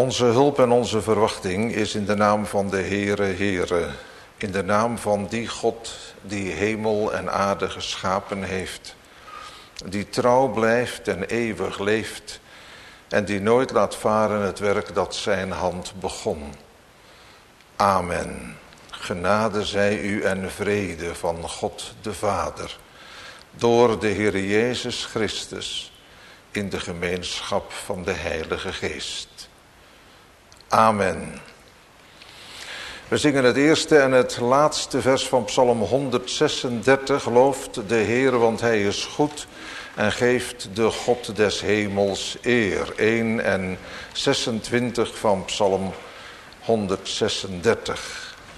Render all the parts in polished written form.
Onze hulp en onze verwachting is in de naam van de Heere, in de naam van die God die hemel en aarde geschapen heeft, die trouw blijft en eeuwig leeft en die nooit laat varen het werk dat zijn hand begon. Amen. Genade zij u en vrede van God de Vader, door de Heer Jezus Christus, in de gemeenschap van de Heilige Geest. Amen. We zingen het eerste en het laatste vers van Psalm 136. Looft de Heer, want hij is goed en geeft de God des hemels eer. 1 en 26 van Psalm 136.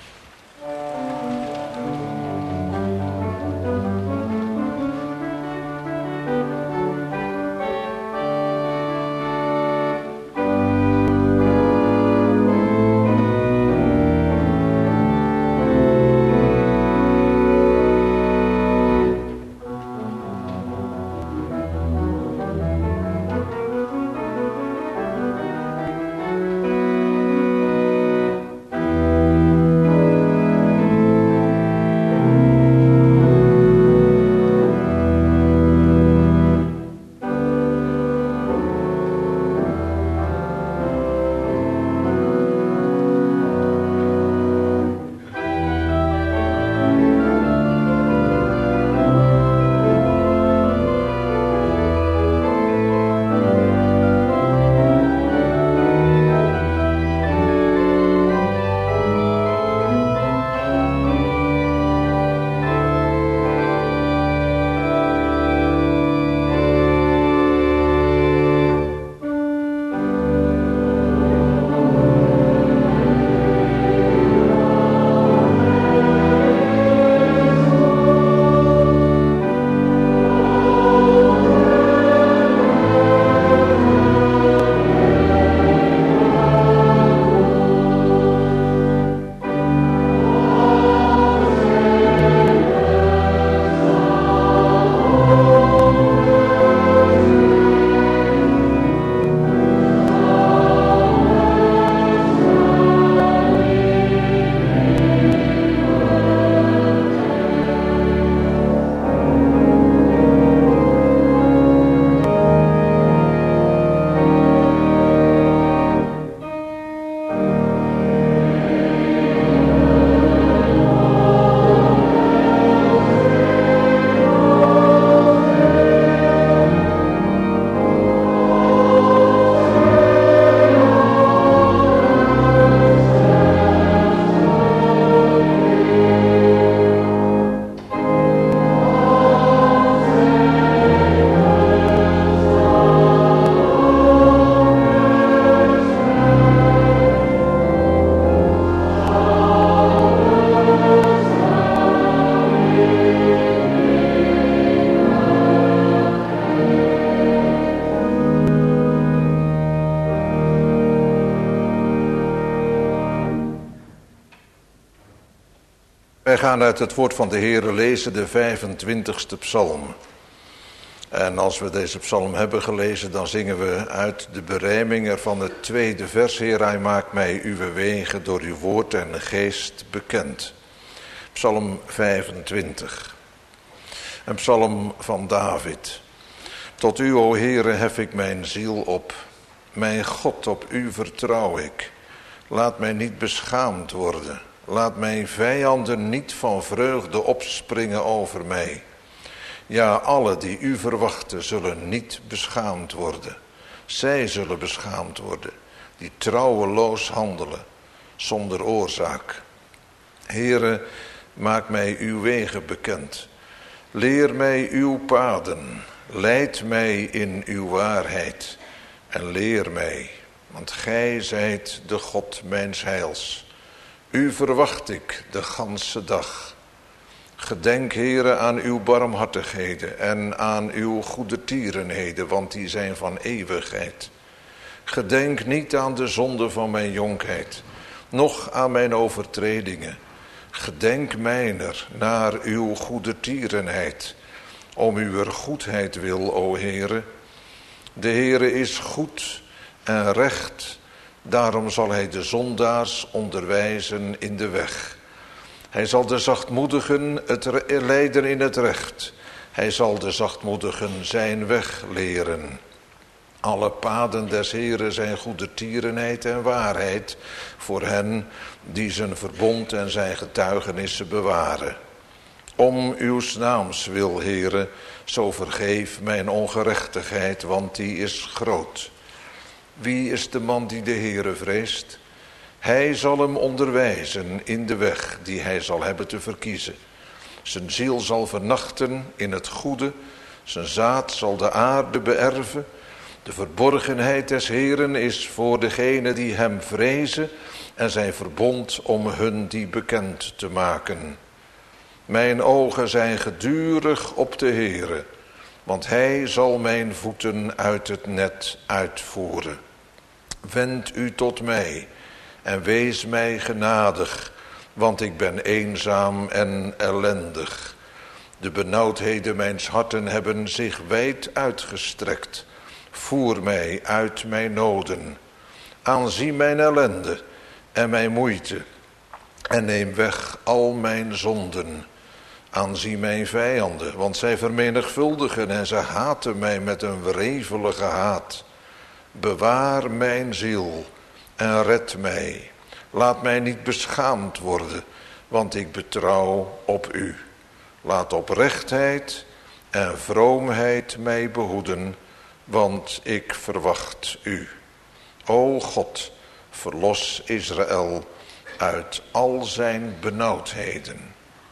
Wij gaan uit het woord van de Heere lezen de 25ste psalm. En als we deze psalm hebben gelezen, dan zingen we uit de berijming van het tweede vers. Heer, hij maakt mij uw wegen door uw woord en geest bekend. Psalm 25. Een psalm van David. Tot u, o Heere, hef ik mijn ziel op. Mijn God, op u vertrouw ik. Laat mij niet beschaamd worden. Laat mijn vijanden niet van vreugde opspringen over mij. Ja, alle die u verwachten zullen niet beschaamd worden. Zij zullen beschaamd worden, die trouweloos handelen, zonder oorzaak. Heere, maak mij uw wegen bekend. Leer mij uw paden. Leid mij in uw waarheid. En leer mij, want gij zijt de God mijns heils. U verwacht ik de ganse dag. Gedenk, Heere, aan uw barmhartigheden en aan uw goedertierenheden, want die zijn van eeuwigheid. Gedenk niet aan de zonde van mijn jonkheid, noch aan mijn overtredingen. Gedenk mijner naar uw goedertierenheid, om uw goedheid wil, o Heere. De Heere is goed en recht, Daarom zal hij de zondaars onderwijzen in de weg. Hij zal de zachtmoedigen leiden in het recht. Hij zal de zachtmoedigen zijn weg leren. Alle paden des Heeren zijn goedertierenheid en waarheid voor hen die zijn verbond en zijn getuigenissen bewaren. Om uw naams wil, Heere, zo vergeef mijn ongerechtigheid, want die is groot. Wie is de man die de Heere vreest? Hij zal hem onderwijzen in de weg die hij zal hebben te verkiezen. Zijn ziel zal vernachten in het goede, zijn zaad zal de aarde beërven. De verborgenheid des Heeren is voor degenen die hem vrezen en zijn verbond om hun die bekend te maken. Mijn ogen zijn gedurig op de Heere, want hij zal mijn voeten uit het net uitvoeren. Wend u tot mij en wees mij genadig, want ik ben eenzaam en ellendig. De benauwdheden mijns harten hebben zich wijd uitgestrekt. Voer mij uit mijn noden. Aanzie mijn ellende en mijn moeite en neem weg al mijn zonden. Aanzie mijn vijanden, want zij vermenigvuldigen en ze haten mij met een wrevelige haat. Bewaar mijn ziel en red mij. Laat mij niet beschaamd worden, want ik betrouw op u. Laat oprechtheid en vroomheid mij behoeden, want ik verwacht u. O God, verlos Israël uit al zijn benauwdheden.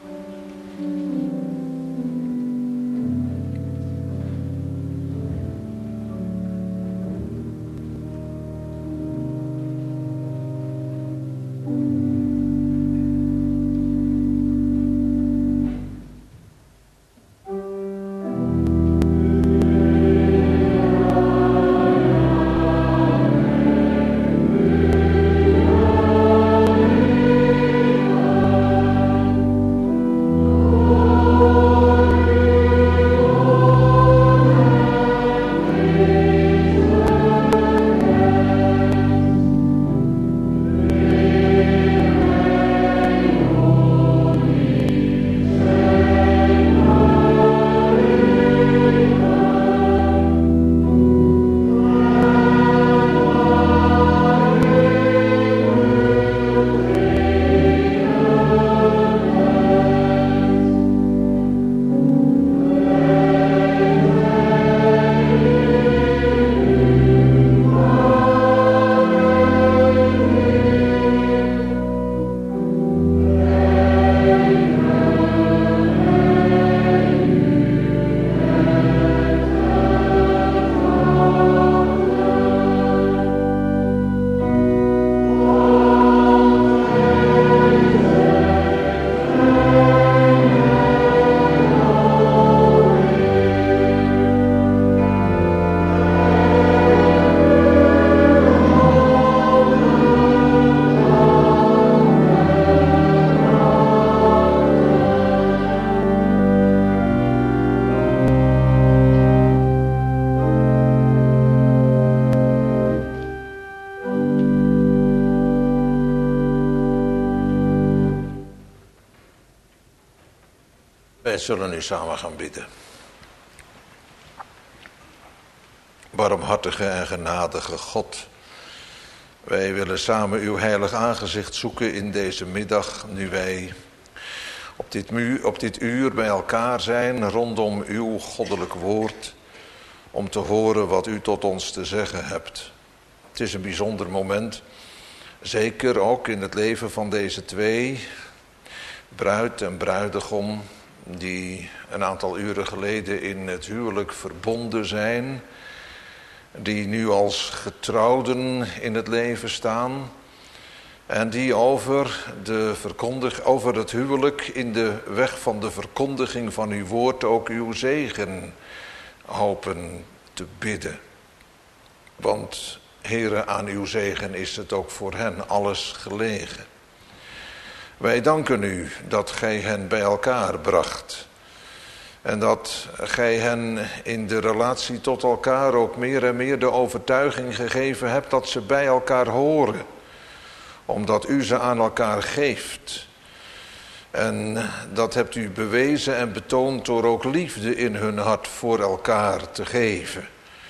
Wij zullen nu samen gaan bidden. Barmhartige en genadige God, wij willen samen uw heilig aangezicht zoeken in deze middag, nu wij op dit uur bij elkaar zijn rondom uw goddelijk woord, om te horen wat u tot ons te zeggen hebt. Het is een bijzonder moment, zeker ook in het leven van deze twee, bruid en bruidegom, die een aantal uren geleden in het huwelijk verbonden zijn, die nu als getrouwden in het leven staan en die over het huwelijk in de weg van de verkondiging van uw woord ook uw zegen hopen te bidden. Want Heere, aan uw zegen is het ook voor hen alles gelegen. Wij danken u dat gij hen bij elkaar bracht En dat gij hen in de relatie tot elkaar ook meer en meer de overtuiging gegeven hebt dat ze bij elkaar horen. Omdat u ze aan elkaar geeft. En dat hebt u bewezen en betoond door ook liefde in hun hart voor elkaar te geven.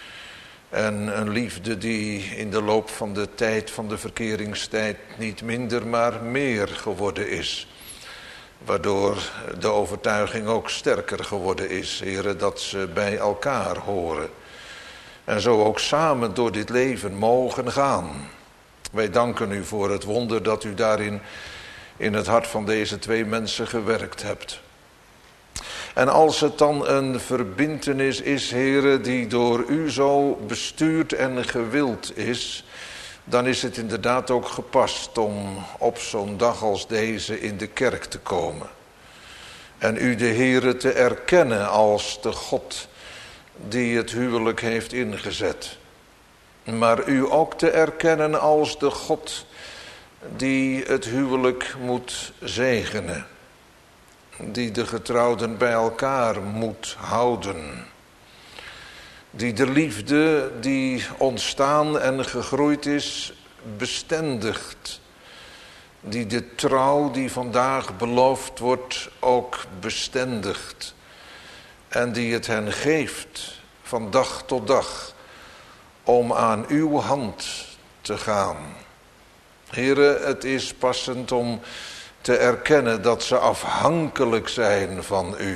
En een liefde die in de loop van de tijd, van de verkeringstijd, niet minder maar meer geworden is. Waardoor de overtuiging ook sterker geworden is, heren, dat ze bij elkaar horen. En zo ook samen door dit leven mogen gaan. Wij danken u voor het wonder dat u daarin in het hart van deze twee mensen gewerkt hebt. En als het dan een verbintenis is, heren, die door u zo bestuurd en gewild is, dan is het inderdaad ook gepast om op zo'n dag als deze in de kerk te komen. En u de Heere te erkennen als de God die het huwelijk heeft ingezet. Maar u ook te erkennen als de God die het huwelijk moet zegenen. Die de getrouwden bij elkaar moet houden. Die de liefde die ontstaan en gegroeid is bestendigt. Die de trouw die vandaag beloofd wordt ook bestendigt. En die het hen geeft van dag tot dag om aan uw hand te gaan. Here, het is passend om te erkennen dat ze afhankelijk zijn van u.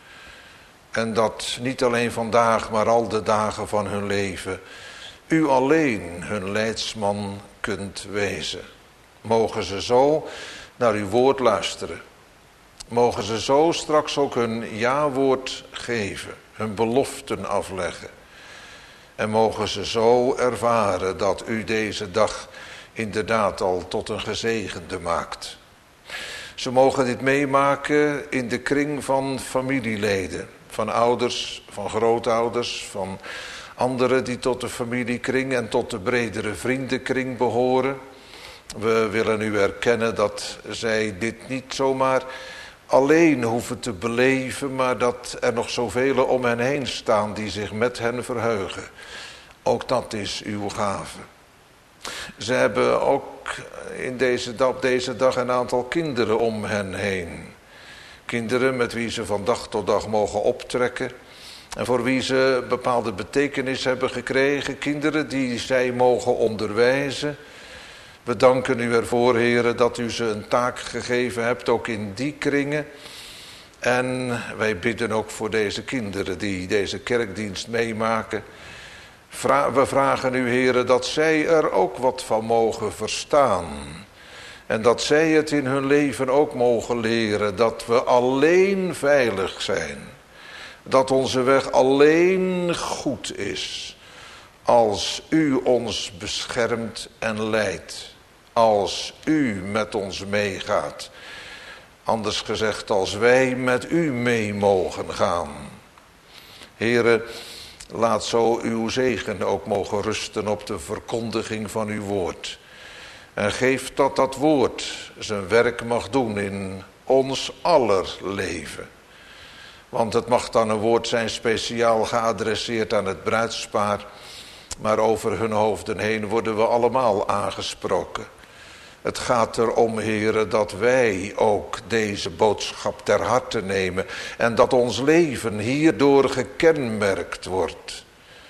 En dat niet alleen vandaag, maar al de dagen van hun leven u alleen hun leidsman kunt wezen. Mogen ze zo naar uw woord luisteren. Mogen ze zo straks ook hun ja-woord geven, hun beloften afleggen. En mogen ze zo ervaren dat u deze dag inderdaad al tot een gezegende maakt. Ze mogen dit meemaken in de kring van familieleden, van ouders, van grootouders, van anderen die tot de familiekring en tot de bredere vriendenkring behoren. We willen u erkennen dat zij dit niet zomaar alleen hoeven te beleven, maar dat er nog zoveel om hen heen staan die zich met hen verheugen. Ook dat is uw gave. Ze hebben ook op deze dag een aantal kinderen om hen heen. Kinderen met wie ze van dag tot dag mogen optrekken. En voor wie ze bepaalde betekenis hebben gekregen. Kinderen die zij mogen onderwijzen. We danken u ervoor, heren, dat u ze een taak gegeven hebt, ook in die kringen. En wij bidden ook voor deze kinderen die deze kerkdienst meemaken. We vragen u, heren, dat zij er ook wat van mogen verstaan. En dat zij het in hun leven ook mogen leren, dat we alleen veilig zijn. Dat onze weg alleen goed is, als u ons beschermt en leidt. Als u met ons meegaat. Anders gezegd, als wij met u mee mogen gaan. Heren, laat zo uw zegen ook mogen rusten op de verkondiging van uw woord. En geef dat dat woord zijn werk mag doen in ons aller leven. Want het mag dan een woord zijn speciaal geadresseerd aan het bruidspaar. Maar over hun hoofden heen worden we allemaal aangesproken. Het gaat erom, heren, dat wij ook deze boodschap ter harte nemen. En dat ons leven hierdoor gekenmerkt wordt.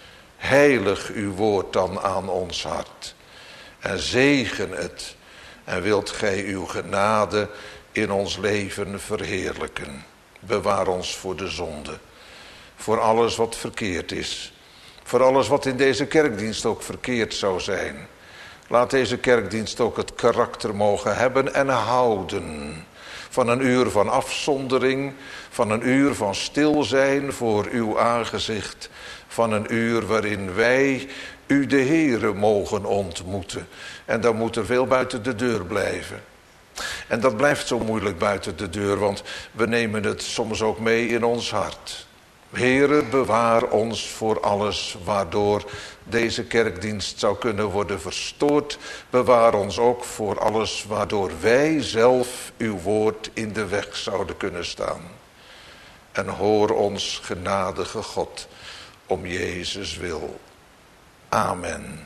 Heilig uw woord dan aan ons hart. En zegen het. En wilt gij uw genade in ons leven verheerlijken. Bewaar ons voor de zonde. Voor alles wat verkeerd is. Voor alles wat in deze kerkdienst ook verkeerd zou zijn. Laat deze kerkdienst ook het karakter mogen hebben en houden. Van een uur van afzondering. Van een uur van stil zijn voor uw aangezicht. Van een uur waarin wij u de Heere mogen ontmoeten. En dan moet er veel buiten de deur blijven. En dat blijft zo moeilijk buiten de deur, want we nemen het soms ook mee in ons hart. Heere, bewaar ons voor alles waardoor deze kerkdienst zou kunnen worden verstoord. Bewaar ons ook voor alles waardoor wij zelf uw woord in de weg zouden kunnen staan. en hoor ons, genadige God, om Jezus wil. Amen.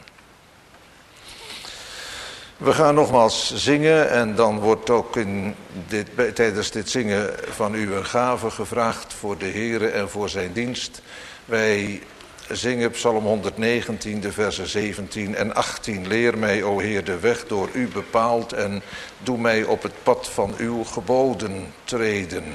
We gaan nogmaals zingen en dan wordt ook tijdens dit zingen van u een gave gevraagd voor de Heere en voor zijn dienst. Wij zingen Psalm 119, de versen 17 en 18. Leer mij, o Heer, de weg door u bepaald en doe mij op het pad van uw geboden treden.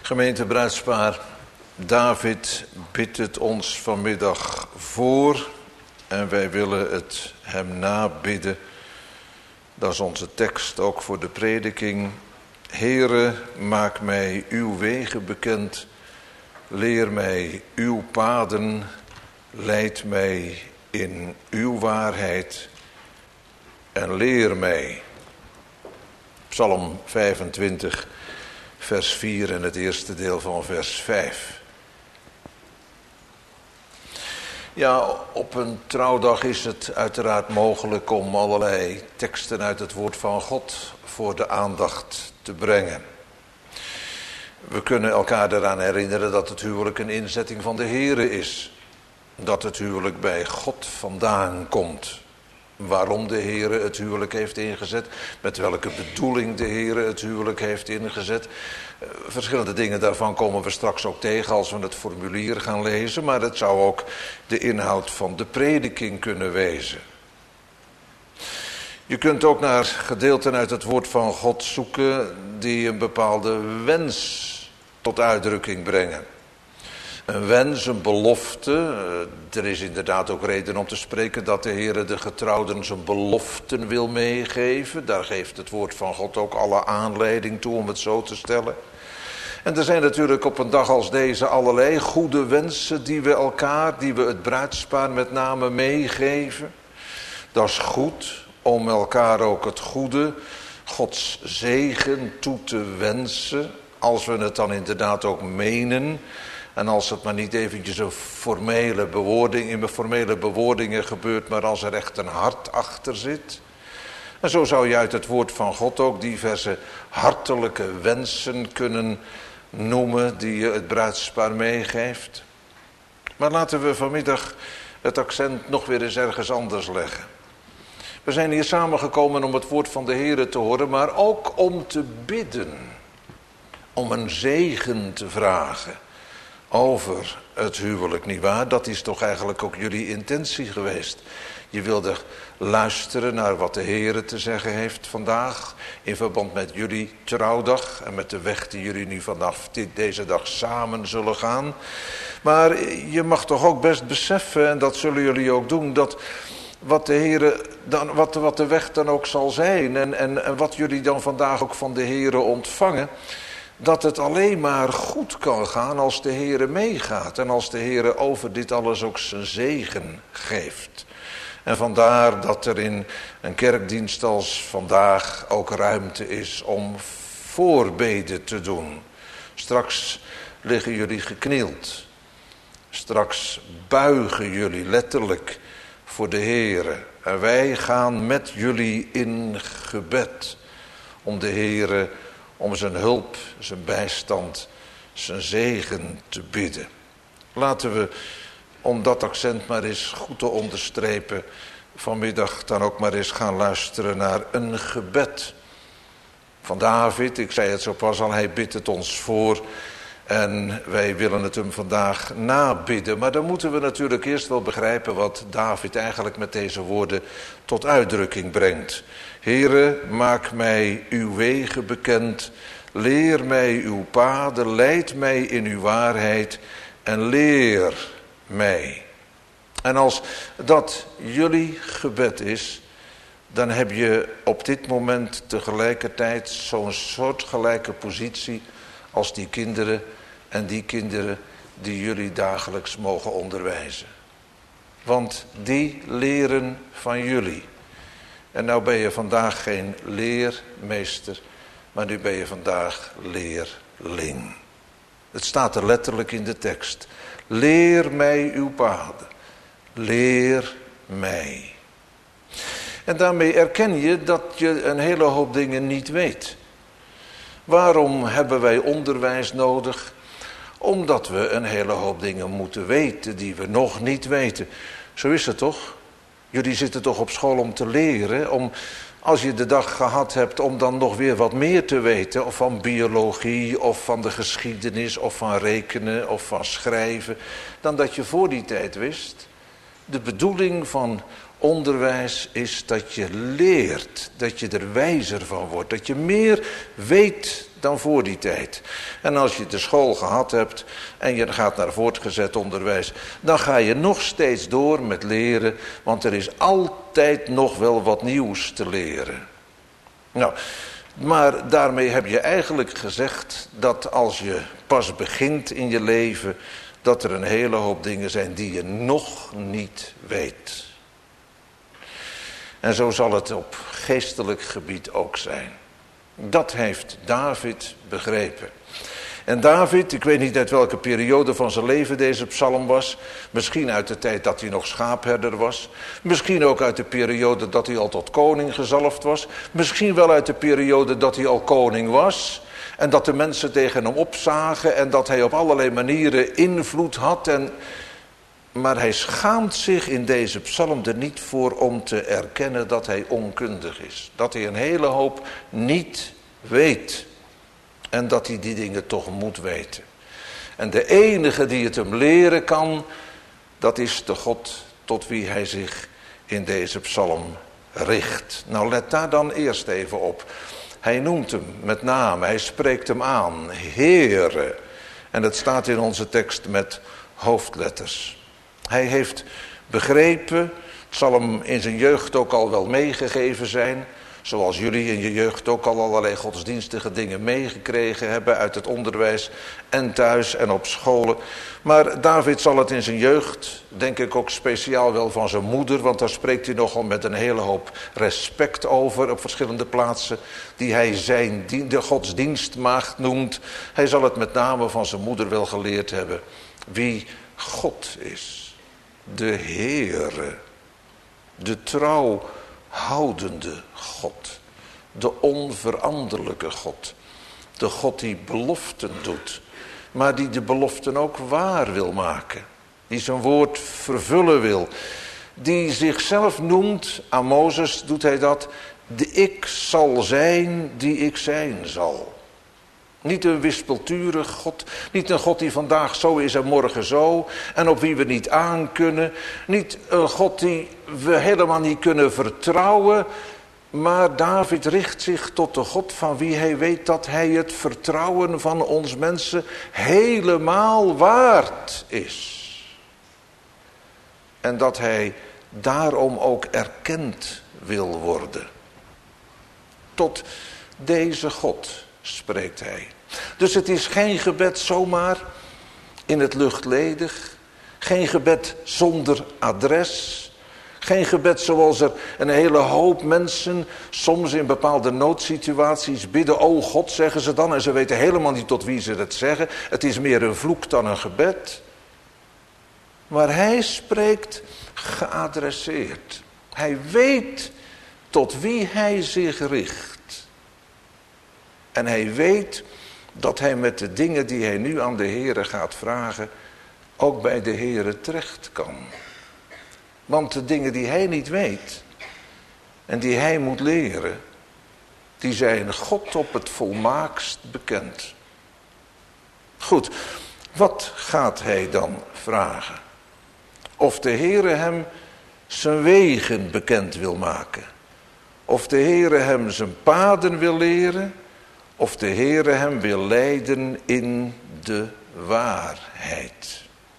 Gemeente Bruidspaar, David bidt het ons vanmiddag voor en wij willen het hem nabidden. Dat is onze tekst ook voor de prediking. Heere, maak mij uw wegen bekend, leer mij uw paden, leid mij in uw waarheid en leer mij. Psalm 25, vers 4 en het eerste deel van vers 5. Ja, op een trouwdag is het uiteraard mogelijk om allerlei teksten uit het woord van God voor de aandacht te brengen. We kunnen elkaar eraan herinneren dat het huwelijk een inzetting van de Heere is. Dat het huwelijk bij God vandaan komt. Waarom de Heere het huwelijk heeft ingezet, met welke bedoeling de Heere het huwelijk heeft ingezet. Verschillende dingen daarvan komen we straks ook tegen als we het formulier gaan lezen, maar het zou ook de inhoud van de prediking kunnen wezen. Je kunt ook naar gedeelten uit het woord van God zoeken die een bepaalde wens tot uitdrukking brengen. Een wens, een belofte. Er is inderdaad ook reden om te spreken dat de Heere de getrouwden zijn beloften wil meegeven. Daar geeft het woord van God ook alle aanleiding toe om het zo te stellen. En er zijn natuurlijk op een dag als deze allerlei goede wensen die we het bruidspaar met name meegeven. Dat is goed om elkaar ook het goede, Gods zegen toe te wensen. Als we het dan inderdaad ook menen. En als het maar niet eventjes in formele bewoordingen gebeurt, maar als er echt een hart achter zit. En zo zou je uit het woord van God ook diverse hartelijke wensen kunnen noemen die je het bruidspaar meegeeft. Maar laten we vanmiddag het accent nog weer eens ergens anders leggen. We zijn hier samengekomen om het woord van de Heere te horen, maar ook om te bidden. Om een zegen te vragen over het huwelijk, nietwaar? Dat is toch eigenlijk ook jullie intentie geweest. Je wilde luisteren naar wat de Heere te zeggen heeft vandaag in verband met jullie trouwdag en met de weg die jullie nu vanaf deze dag samen zullen gaan. Maar je mag toch ook best beseffen, en dat zullen jullie ook doen, dat wat de Heere dan, wat de weg dan ook zal zijn en wat jullie dan vandaag ook van de Heere ontvangen, dat het alleen maar goed kan gaan als de Heere meegaat. En als de Heere over dit alles ook zijn zegen geeft. En vandaar dat er in een kerkdienst als vandaag ook ruimte is om voorbeden te doen. Straks liggen jullie geknield. Straks buigen jullie letterlijk voor de Heere. En wij gaan met jullie in gebed om de Heere, om zijn hulp, zijn bijstand, zijn zegen te bidden. Laten we, om dat accent maar eens goed te onderstrepen, vanmiddag dan ook maar eens gaan luisteren naar een gebed van David. Ik zei het zo pas al, hij bidt het ons voor en wij willen het hem vandaag nabidden. Maar dan moeten we natuurlijk eerst wel begrijpen wat David eigenlijk met deze woorden tot uitdrukking brengt. Heere, maak mij uw wegen bekend, leer mij uw paden, leid mij in uw waarheid en leer mij. En als dat jullie gebed is, dan heb je op dit moment tegelijkertijd zo'n soortgelijke positie als die kinderen en die kinderen die jullie dagelijks mogen onderwijzen. Want die leren van jullie. En nou ben je vandaag geen leermeester, maar nu ben je vandaag leerling. Het staat er letterlijk in de tekst. Leer mij uw paden. Leer mij. En daarmee erken je dat je een hele hoop dingen niet weet. Waarom hebben wij onderwijs nodig? Omdat we een hele hoop dingen moeten weten die we nog niet weten. Zo is het toch? Jullie zitten toch op school om te leren, om als je de dag gehad hebt om dan nog weer wat meer te weten, of van biologie, of van de geschiedenis, of van rekenen, of van schrijven, dan dat je voor die tijd wist. De bedoeling van onderwijs is dat je leert, dat je er wijzer van wordt, dat je meer weet dan voor die tijd. En als je de school gehad hebt en je gaat naar voortgezet onderwijs, dan ga je nog steeds door met leren, want er is altijd nog wel wat nieuws te leren. Nou, maar daarmee heb je eigenlijk gezegd dat als je pas begint in je leven, dat er een hele hoop dingen zijn die je nog niet weet. En zo zal het op geestelijk gebied ook zijn. Dat heeft David begrepen. En David, ik weet niet uit welke periode van zijn leven deze psalm was. Misschien uit de tijd dat hij nog schaapherder was. Misschien ook uit de periode dat hij al tot koning gezalfd was. Misschien wel uit de periode dat hij al koning was. En dat de mensen tegen hem opzagen en dat hij op allerlei manieren invloed had. Maar hij schaamt zich in deze psalm er niet voor om te erkennen dat hij onkundig is. Dat hij een hele hoop niet weet. En dat hij die dingen toch moet weten. En de enige die het hem leren kan, dat is de God tot wie hij zich in deze psalm richt. Nou, let daar dan eerst even op. Hij noemt hem met name, hij spreekt hem aan, Heere. En het staat in onze tekst met hoofdletters. Hij heeft begrepen, het zal hem in zijn jeugd ook al wel meegegeven zijn, zoals jullie in je jeugd ook al allerlei godsdienstige dingen meegekregen hebben uit het onderwijs en thuis en op scholen. Maar David zal het in zijn jeugd, denk ik ook speciaal wel van zijn moeder, want daar spreekt hij nogal met een hele hoop respect over op verschillende plaatsen, die hij de godsdienstmaagd noemt. Hij zal het met name van zijn moeder wel geleerd hebben wie God is. De Heere, de trouwhoudende God, de onveranderlijke God, de God die beloften doet, maar die de beloften ook waar wil maken, die zijn woord vervullen wil, die zichzelf noemt, aan Mozes doet hij dat, de ik zal zijn die ik zijn zal. Niet een wispelturig God, niet een God die vandaag zo is en morgen zo, en op wie we niet aankunnen. Niet een God die we helemaal niet kunnen vertrouwen, maar David richt zich tot de God van wie hij weet dat hij het vertrouwen van ons mensen helemaal waard is. En dat hij daarom ook erkend wil worden. Tot deze God spreekt hij. Dus het is geen gebed zomaar in het luchtledig. Geen gebed zonder adres. Geen gebed zoals er een hele hoop mensen soms in bepaalde noodsituaties bidden. O God, zeggen ze dan. En ze weten helemaal niet tot wie ze het zeggen. Het is meer een vloek dan een gebed. Maar hij spreekt geadresseerd. Hij weet tot wie hij zich richt. En hij weet dat hij met de dingen die hij nu aan de Heere gaat vragen, ook bij de Heere terecht kan. Want de dingen die hij niet weet en die hij moet leren, die zijn God op het volmaakst bekend. Goed, wat gaat hij dan vragen? Of de Heere hem zijn wegen bekend wil maken. Of de Heere hem zijn paden wil leren. Of de Heere hem wil leiden in de waarheid.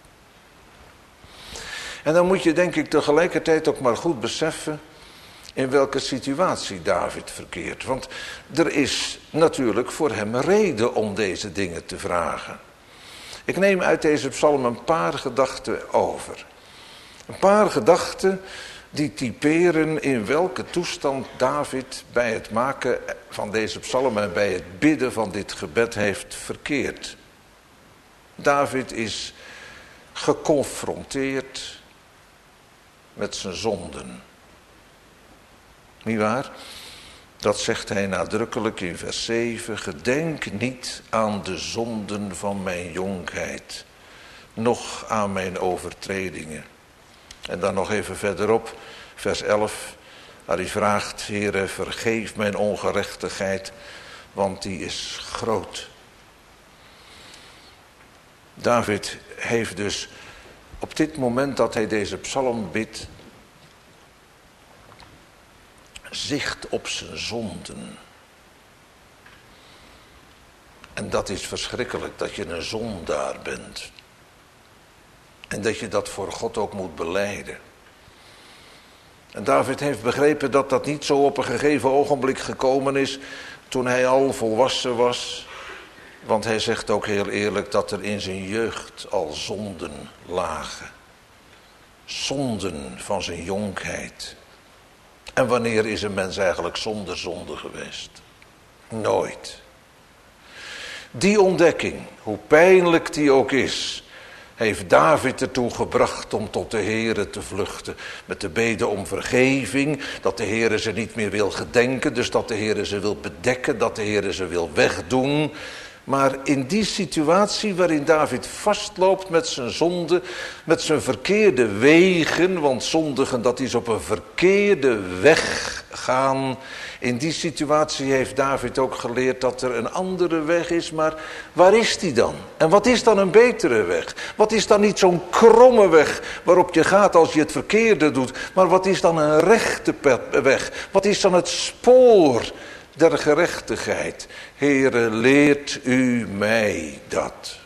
En dan moet je denk ik tegelijkertijd ook maar goed beseffen in welke situatie David verkeert. Want er is natuurlijk voor hem reden om deze dingen te vragen. Ik neem uit deze psalm een paar gedachten over. Een paar gedachten die typeren in welke toestand David bij het maken van deze psalm en bij het bidden van dit gebed heeft verkeerd. David is geconfronteerd met zijn zonden. Niet waar? Dat zegt hij nadrukkelijk in vers 7. Gedenk niet aan de zonden van mijn jonkheid, noch aan mijn overtredingen. En dan nog even verderop, vers 11, waar hij vraagt, Heere, vergeef mijn ongerechtigheid, want die is groot. David heeft dus op dit moment dat hij deze psalm bidt, zicht op zijn zonden. En dat is verschrikkelijk, dat je een zondaar bent. En dat je dat voor God ook moet belijden. En David heeft begrepen dat dat niet zo op een gegeven ogenblik gekomen is toen hij al volwassen was. Want hij zegt ook heel eerlijk dat er in zijn jeugd al zonden lagen. Zonden van zijn jonkheid. En wanneer is een mens eigenlijk zonder zonde geweest? Nooit. Die ontdekking, hoe pijnlijk die ook is, heeft David ertoe gebracht om tot de Heere te vluchten. Met de bede om vergeving, dat de Heere ze niet meer wil gedenken. Dus dat de Heere ze wil bedekken, dat de Heere ze wil wegdoen. Maar in die situatie waarin David vastloopt met zijn zonde, met zijn verkeerde wegen, want zondigen dat is op een verkeerde weg gaan. In die situatie heeft David ook geleerd dat er een andere weg is, maar waar is die dan? En wat is dan een betere weg? Wat is dan niet zo'n kromme weg waarop je gaat als je het verkeerde doet, maar wat is dan een rechte weg? Wat is dan het spoor der gerechtigheid? Heere, leert u mij dat.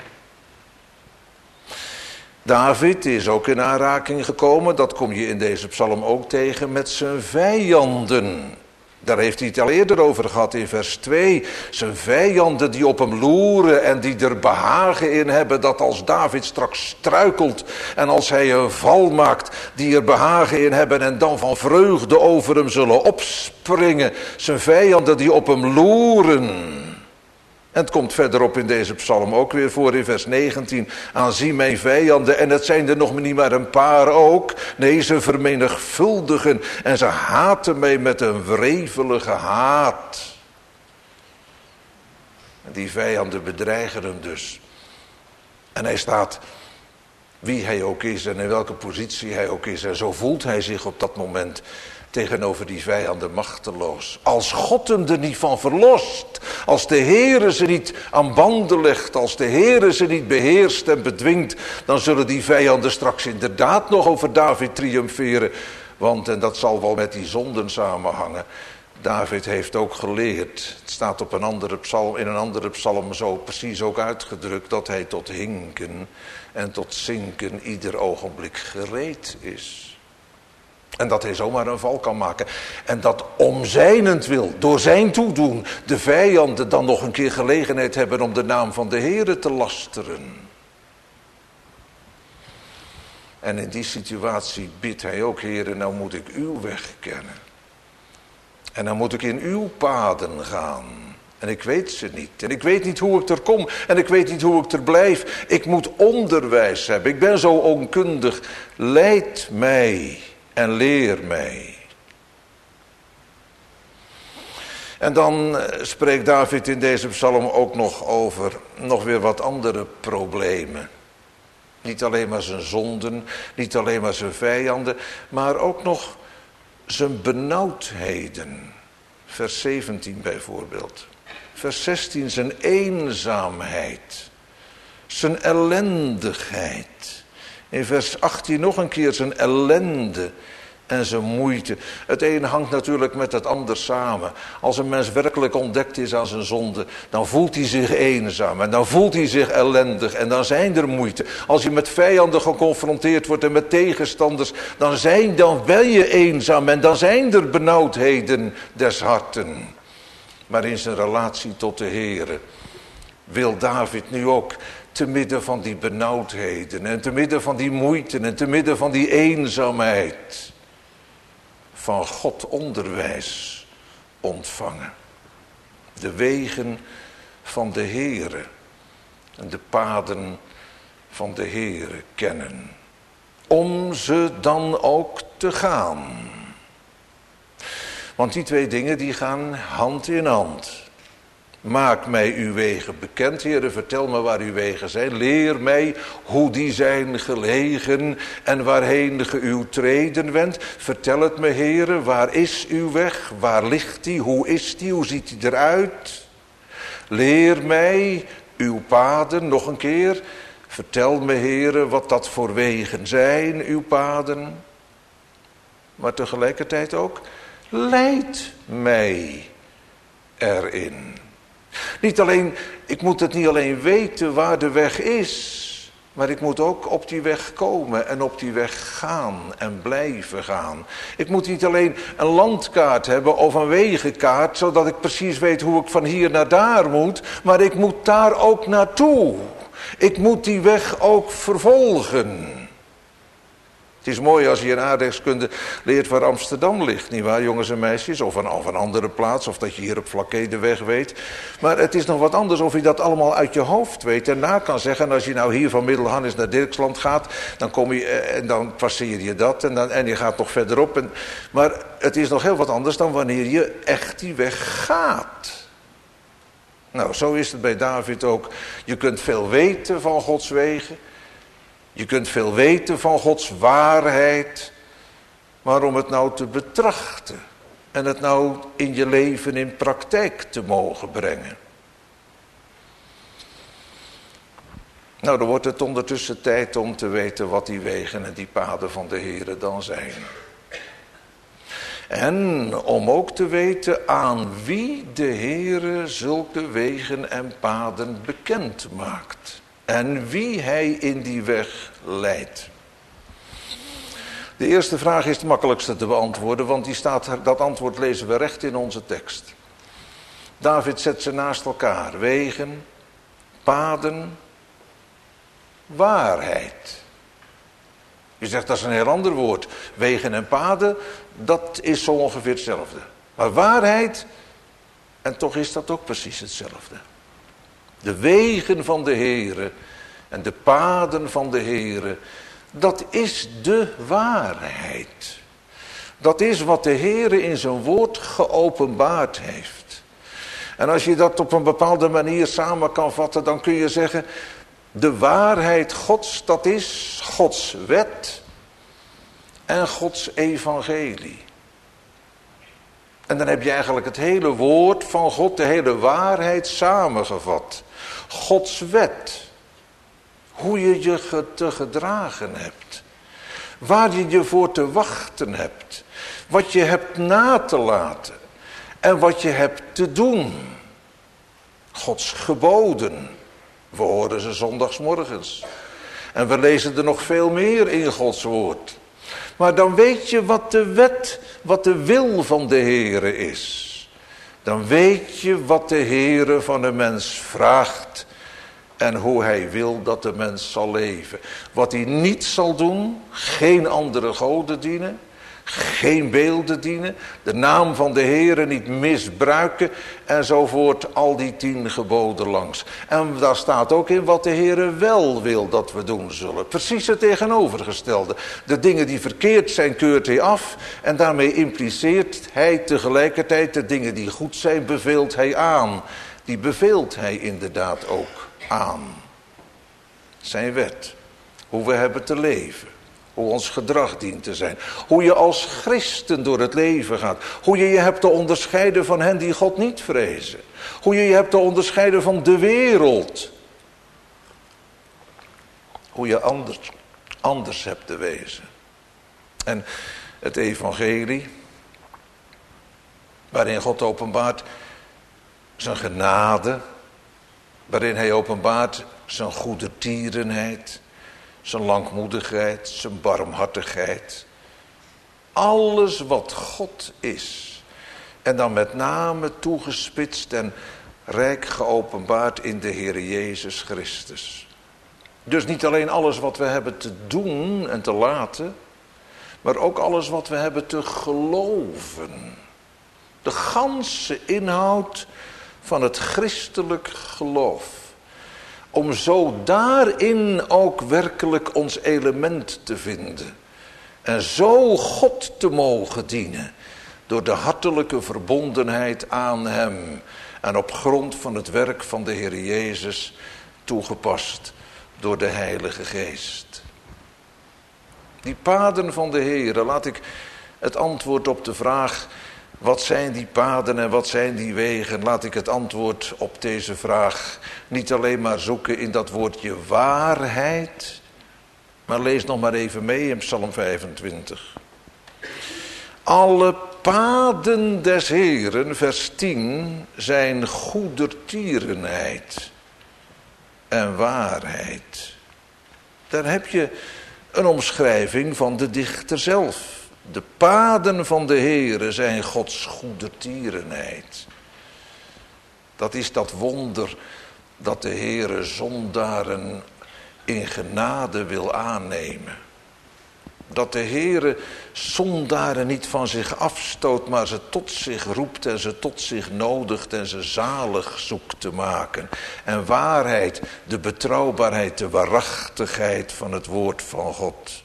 David is ook in aanraking gekomen, dat kom je in deze psalm ook tegen, met zijn vijanden. Daar heeft hij het al eerder over gehad in vers 2. Zijn vijanden die op hem loeren en die er behagen in hebben dat als David straks struikelt en als hij een val maakt, die er behagen in hebben en dan van vreugde over hem zullen opspringen. Zijn vijanden die op hem loeren. En het komt verderop in deze psalm ook weer voor in vers 19. Aanzie mijn vijanden, en het zijn er nog niet maar een paar ook. Nee, ze vermenigvuldigen en ze haten mij met een wrevelige haat. En die vijanden bedreigen hem dus. En hij staat, wie hij ook is en in welke positie hij ook is. En zo voelt hij zich op dat moment tegenover die vijanden machteloos. Als God hem er niet van verlost. Als de Heere ze niet aan banden legt. Als de Heere ze niet beheerst en bedwingt. Dan zullen die vijanden straks inderdaad nog over David triomferen. Want, en dat zal wel met die zonden samenhangen, David heeft ook geleerd. Het staat op een andere psalm, in een andere psalm zo precies ook uitgedrukt, dat hij tot hinken en tot zinken ieder ogenblik gereed is. En dat hij zomaar een val kan maken. En dat om zijnentwil, door zijn toedoen, de vijanden dan nog een keer gelegenheid hebben om de naam van de Heere te lasteren. En in die situatie bidt hij ook, Heere, nou moet ik uw weg kennen. En dan moet ik in uw paden gaan. En ik weet ze niet. En ik weet niet hoe ik er kom. En ik weet niet hoe ik er blijf. Ik moet onderwijs hebben. Ik ben zo onkundig. Leid mij en leer mij. En dan spreekt David in deze psalm ook nog over nog weer wat andere problemen. Niet alleen maar zijn zonden, niet alleen maar zijn vijanden, maar ook nog zijn benauwdheden. Vers 17 bijvoorbeeld. Vers 16 zijn eenzaamheid. Zijn ellendigheid. In vers 18 nog een keer zijn ellende en zijn moeite. Het een hangt natuurlijk met het ander samen. Als een mens werkelijk ontdekt is aan zijn zonde, dan voelt hij zich eenzaam. En dan voelt hij zich ellendig. En dan zijn er moeite. Als je met vijanden geconfronteerd wordt en met tegenstanders, dan ben je eenzaam. En dan zijn er benauwdheden des harten. Maar in zijn relatie tot de Heere wil David nu ook te midden van die benauwdheden en te midden van die moeite en te midden van die eenzaamheid van God onderwijs ontvangen. De wegen van de Heere en de paden van de Heere kennen. Om ze dan ook te gaan. Want die twee dingen die gaan hand in hand. Maak mij uw wegen bekend, Heere, vertel me waar uw wegen zijn. Leer mij hoe die zijn gelegen en waarheen ge uw treden wendt. Vertel het me, Heere, waar is uw weg? Waar ligt die? Hoe is die? Hoe ziet die eruit? Leer mij uw paden, nog een keer. Vertel me, Heere, wat dat voor wegen zijn, uw paden. Maar tegelijkertijd ook, leid mij erin. Niet alleen, ik moet het niet alleen weten waar de weg is, maar ik moet ook op die weg komen en op die weg gaan en blijven gaan. Ik moet niet alleen een landkaart hebben of een wegenkaart, zodat ik precies weet hoe ik van hier naar daar moet, maar ik moet daar ook naartoe. Ik moet die weg ook vervolgen. Het is mooi als je in aardrijkskunde leert waar Amsterdam ligt, nietwaar, jongens en meisjes? Of een andere plaats, of dat je hier op Vlakke de weg weet. Maar het is nog wat anders of je dat allemaal uit je hoofd weet en na kan zeggen. En als je nou hier van Middelharnis naar Dirksland gaat, dan kom je en dan passeer je dat en je gaat nog verderop. Maar het is nog heel wat anders dan wanneer je echt die weg gaat. Nou, zo is het bij David ook. Je kunt veel weten van Gods wegen. Je kunt veel weten van Gods waarheid. Maar om het nou te betrachten en het nou in je leven in praktijk te mogen brengen. Nou, dan wordt het ondertussen tijd om te weten wat die wegen en die paden van de Heere dan zijn. En om ook te weten aan wie de Heere zulke wegen en paden bekend maakt. En wie hij in die weg leidt. De eerste vraag is het makkelijkste te beantwoorden, want dat antwoord lezen we recht in onze tekst. David zet ze naast elkaar. Wegen, paden, waarheid. Je zegt dat is een heel ander woord. Wegen en paden, dat is zo ongeveer hetzelfde. Maar waarheid, en toch is dat ook precies hetzelfde. De wegen van de Heere en de paden van de Heere, dat is de waarheid. Dat is wat de Heere in zijn woord geopenbaard heeft. En als je dat op een bepaalde manier samen kan vatten, dan kun je zeggen, de waarheid Gods, dat is Gods wet en Gods evangelie. En dan heb je eigenlijk het hele woord van God, de hele waarheid samengevat. Gods wet. Hoe je je te gedragen hebt. Waar je je voor te wachten hebt. Wat je hebt na te laten. En wat je hebt te doen. Gods geboden. We horen ze zondagsmorgens. En we lezen er nog veel meer in Gods woord. Maar dan weet je wat de wet, wat de wil van de Heere is. Dan weet je wat de Heere van de mens vraagt. En hoe hij wil dat de mens zal leven. Wat hij niet zal doen, geen andere goden dienen. Geen beelden dienen. De naam van de Heere niet misbruiken. Enzovoort, al die 10 geboden langs. En daar staat ook in wat de Heere wel wil dat we doen zullen. Precies het tegenovergestelde. De dingen die verkeerd zijn, keurt hij af. En daarmee impliceert hij tegelijkertijd de dingen die goed zijn, beveelt hij aan. Die beveelt hij inderdaad ook aan. Zijn wet. Hoe we hebben te leven. Hoe ons gedrag dient te zijn. Hoe je als christen door het leven gaat. Hoe je je hebt te onderscheiden van hen die God niet vrezen. Hoe je je hebt te onderscheiden van de wereld. Hoe je anders hebt te wezen. En het evangelie. Waarin God openbaart zijn genade. Waarin hij openbaart zijn goedertierenheid. Zijn langmoedigheid, zijn barmhartigheid. Alles wat God is. En dan met name toegespitst en rijk geopenbaard in de Heer Jezus Christus. Dus niet alleen alles wat we hebben te doen en te laten. Maar ook alles wat we hebben te geloven. De ganse inhoud van het christelijk geloof. Om zo daarin ook werkelijk ons element te vinden. En zo God te mogen dienen. Door de hartelijke verbondenheid aan hem. En op grond van het werk van de Heer Jezus toegepast door de Heilige Geest. Die paden van de Heer, laat ik het antwoord op de vraag: wat zijn die paden en wat zijn die wegen? Laat ik het antwoord op deze vraag niet alleen maar zoeken in dat woordje waarheid. Maar lees nog maar even mee in Psalm 25. Alle paden des Heeren, vers 10, zijn goedertierenheid en waarheid. Daar heb je een omschrijving van de dichter zelf. De paden van de Heere zijn Gods goedertierenheid. Dat is dat wonder dat de Heere zondaren in genade wil aannemen. Dat de Heere zondaren niet van zich afstoot, maar ze tot zich roept en ze tot zich nodigt en ze zalig zoekt te maken. En waarheid, de betrouwbaarheid, de waarachtigheid van het woord van God.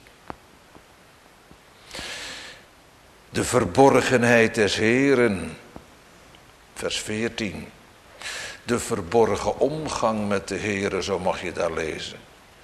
De verborgenheid des Heeren, vers 14. De verborgen omgang met de Heere, zo mag je daar lezen.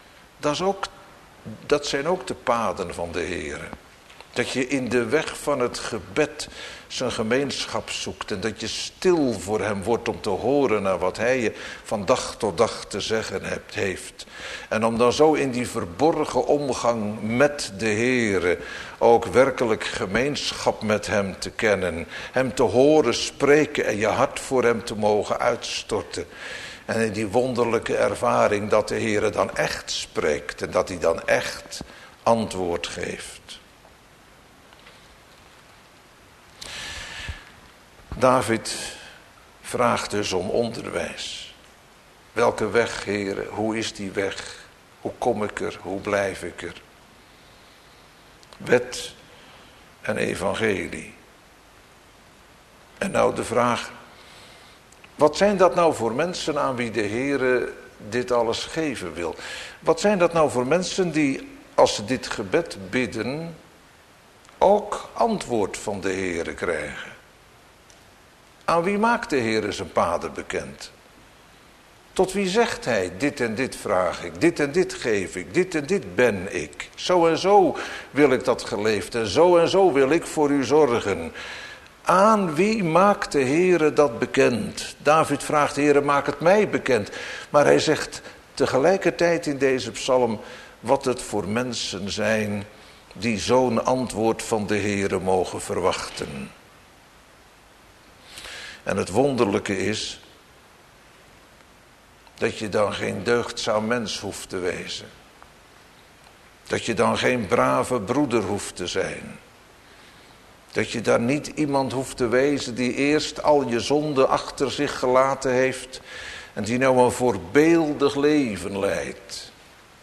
Dat zijn ook de paden van de Heere. Dat je in de weg van het gebed zijn gemeenschap zoekt. En dat je stil voor hem wordt om te horen naar wat hij je van dag tot dag te zeggen heeft. En om dan zo in die verborgen omgang met de Heere ook werkelijk gemeenschap met hem te kennen. Hem te horen spreken en je hart voor hem te mogen uitstorten. En in die wonderlijke ervaring dat de Heere dan echt spreekt en dat hij dan echt antwoord geeft. David vraagt dus om onderwijs. Welke weg, Heere? Hoe is die weg? Hoe kom ik er? Hoe blijf ik er? Wet en evangelie. En nou de vraag, wat zijn dat nou voor mensen aan wie de Heere dit alles geven wil? Wat zijn dat nou voor mensen die, als ze dit gebed bidden, ook antwoord van de Heere krijgen? Aan wie maakt de Heere zijn paden bekend? Tot wie zegt hij, dit en dit vraag ik, dit en dit geef ik, dit en dit ben ik. Zo en zo wil ik dat geleefd en zo wil ik voor u zorgen. Aan wie maakt de Heere dat bekend? David vraagt, Heere, maak het mij bekend. Maar hij zegt tegelijkertijd in deze psalm wat het voor mensen zijn die zo'n antwoord van de Heere mogen verwachten. En het wonderlijke is dat je dan geen deugdzaam mens hoeft te wezen. Dat je dan geen brave broeder hoeft te zijn. Dat je daar niet iemand hoeft te wezen die eerst al je zonden achter zich gelaten heeft en die nou een voorbeeldig leven leidt.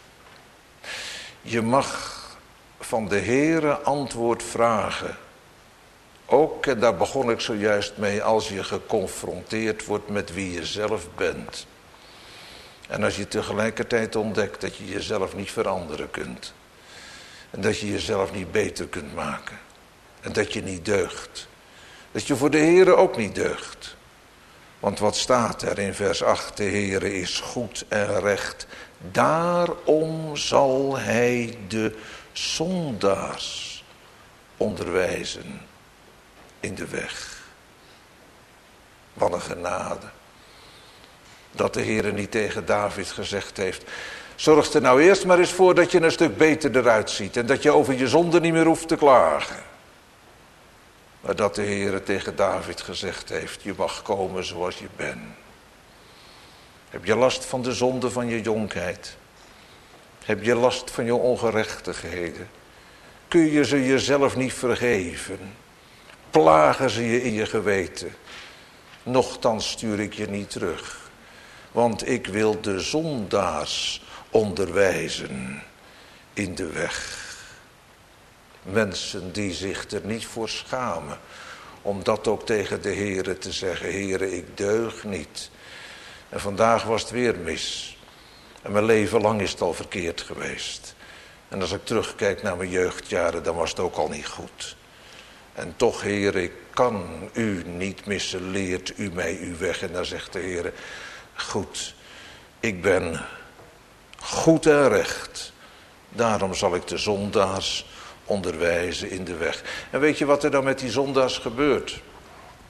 Je mag van de Heere antwoord vragen. Ook, en daar begon ik zojuist mee, als je geconfronteerd wordt met wie je zelf bent. En als je tegelijkertijd ontdekt dat je jezelf niet veranderen kunt. En dat je jezelf niet beter kunt maken. En dat je niet deugt. Dat je voor de Heere ook niet deugt. Want wat staat er in vers 8? De Heere is goed en recht. Daarom zal hij de zondaars onderwijzen in de weg. Wat een genade. Dat de Heere niet tegen David gezegd heeft, zorg er nou eerst maar eens voor dat je een stuk beter eruit ziet. En dat je over je zonde niet meer hoeft te klagen. Maar dat de Heere tegen David gezegd heeft, je mag komen zoals je bent. Heb je last van de zonde van je jonkheid? Heb je last van je ongerechtigheden? Kun je ze jezelf niet vergeven? Plagen ze je in je geweten? Nochtans stuur ik je niet terug. Want ik wil de zondaars onderwijzen in de weg. Mensen die zich er niet voor schamen. Om dat ook tegen de Heere te zeggen. Heere, ik deug niet. En vandaag was het weer mis. En mijn leven lang is het al verkeerd geweest. En als ik terugkijk naar mijn jeugdjaren, dan was het ook al niet goed. En toch, Heere, ik kan u niet missen. Leert u mij uw weg. En dan zegt de Heere, goed, ik ben goed en recht. Daarom zal ik de zondaars onderwijzen in de weg. En weet je wat er dan met die zondaars gebeurt?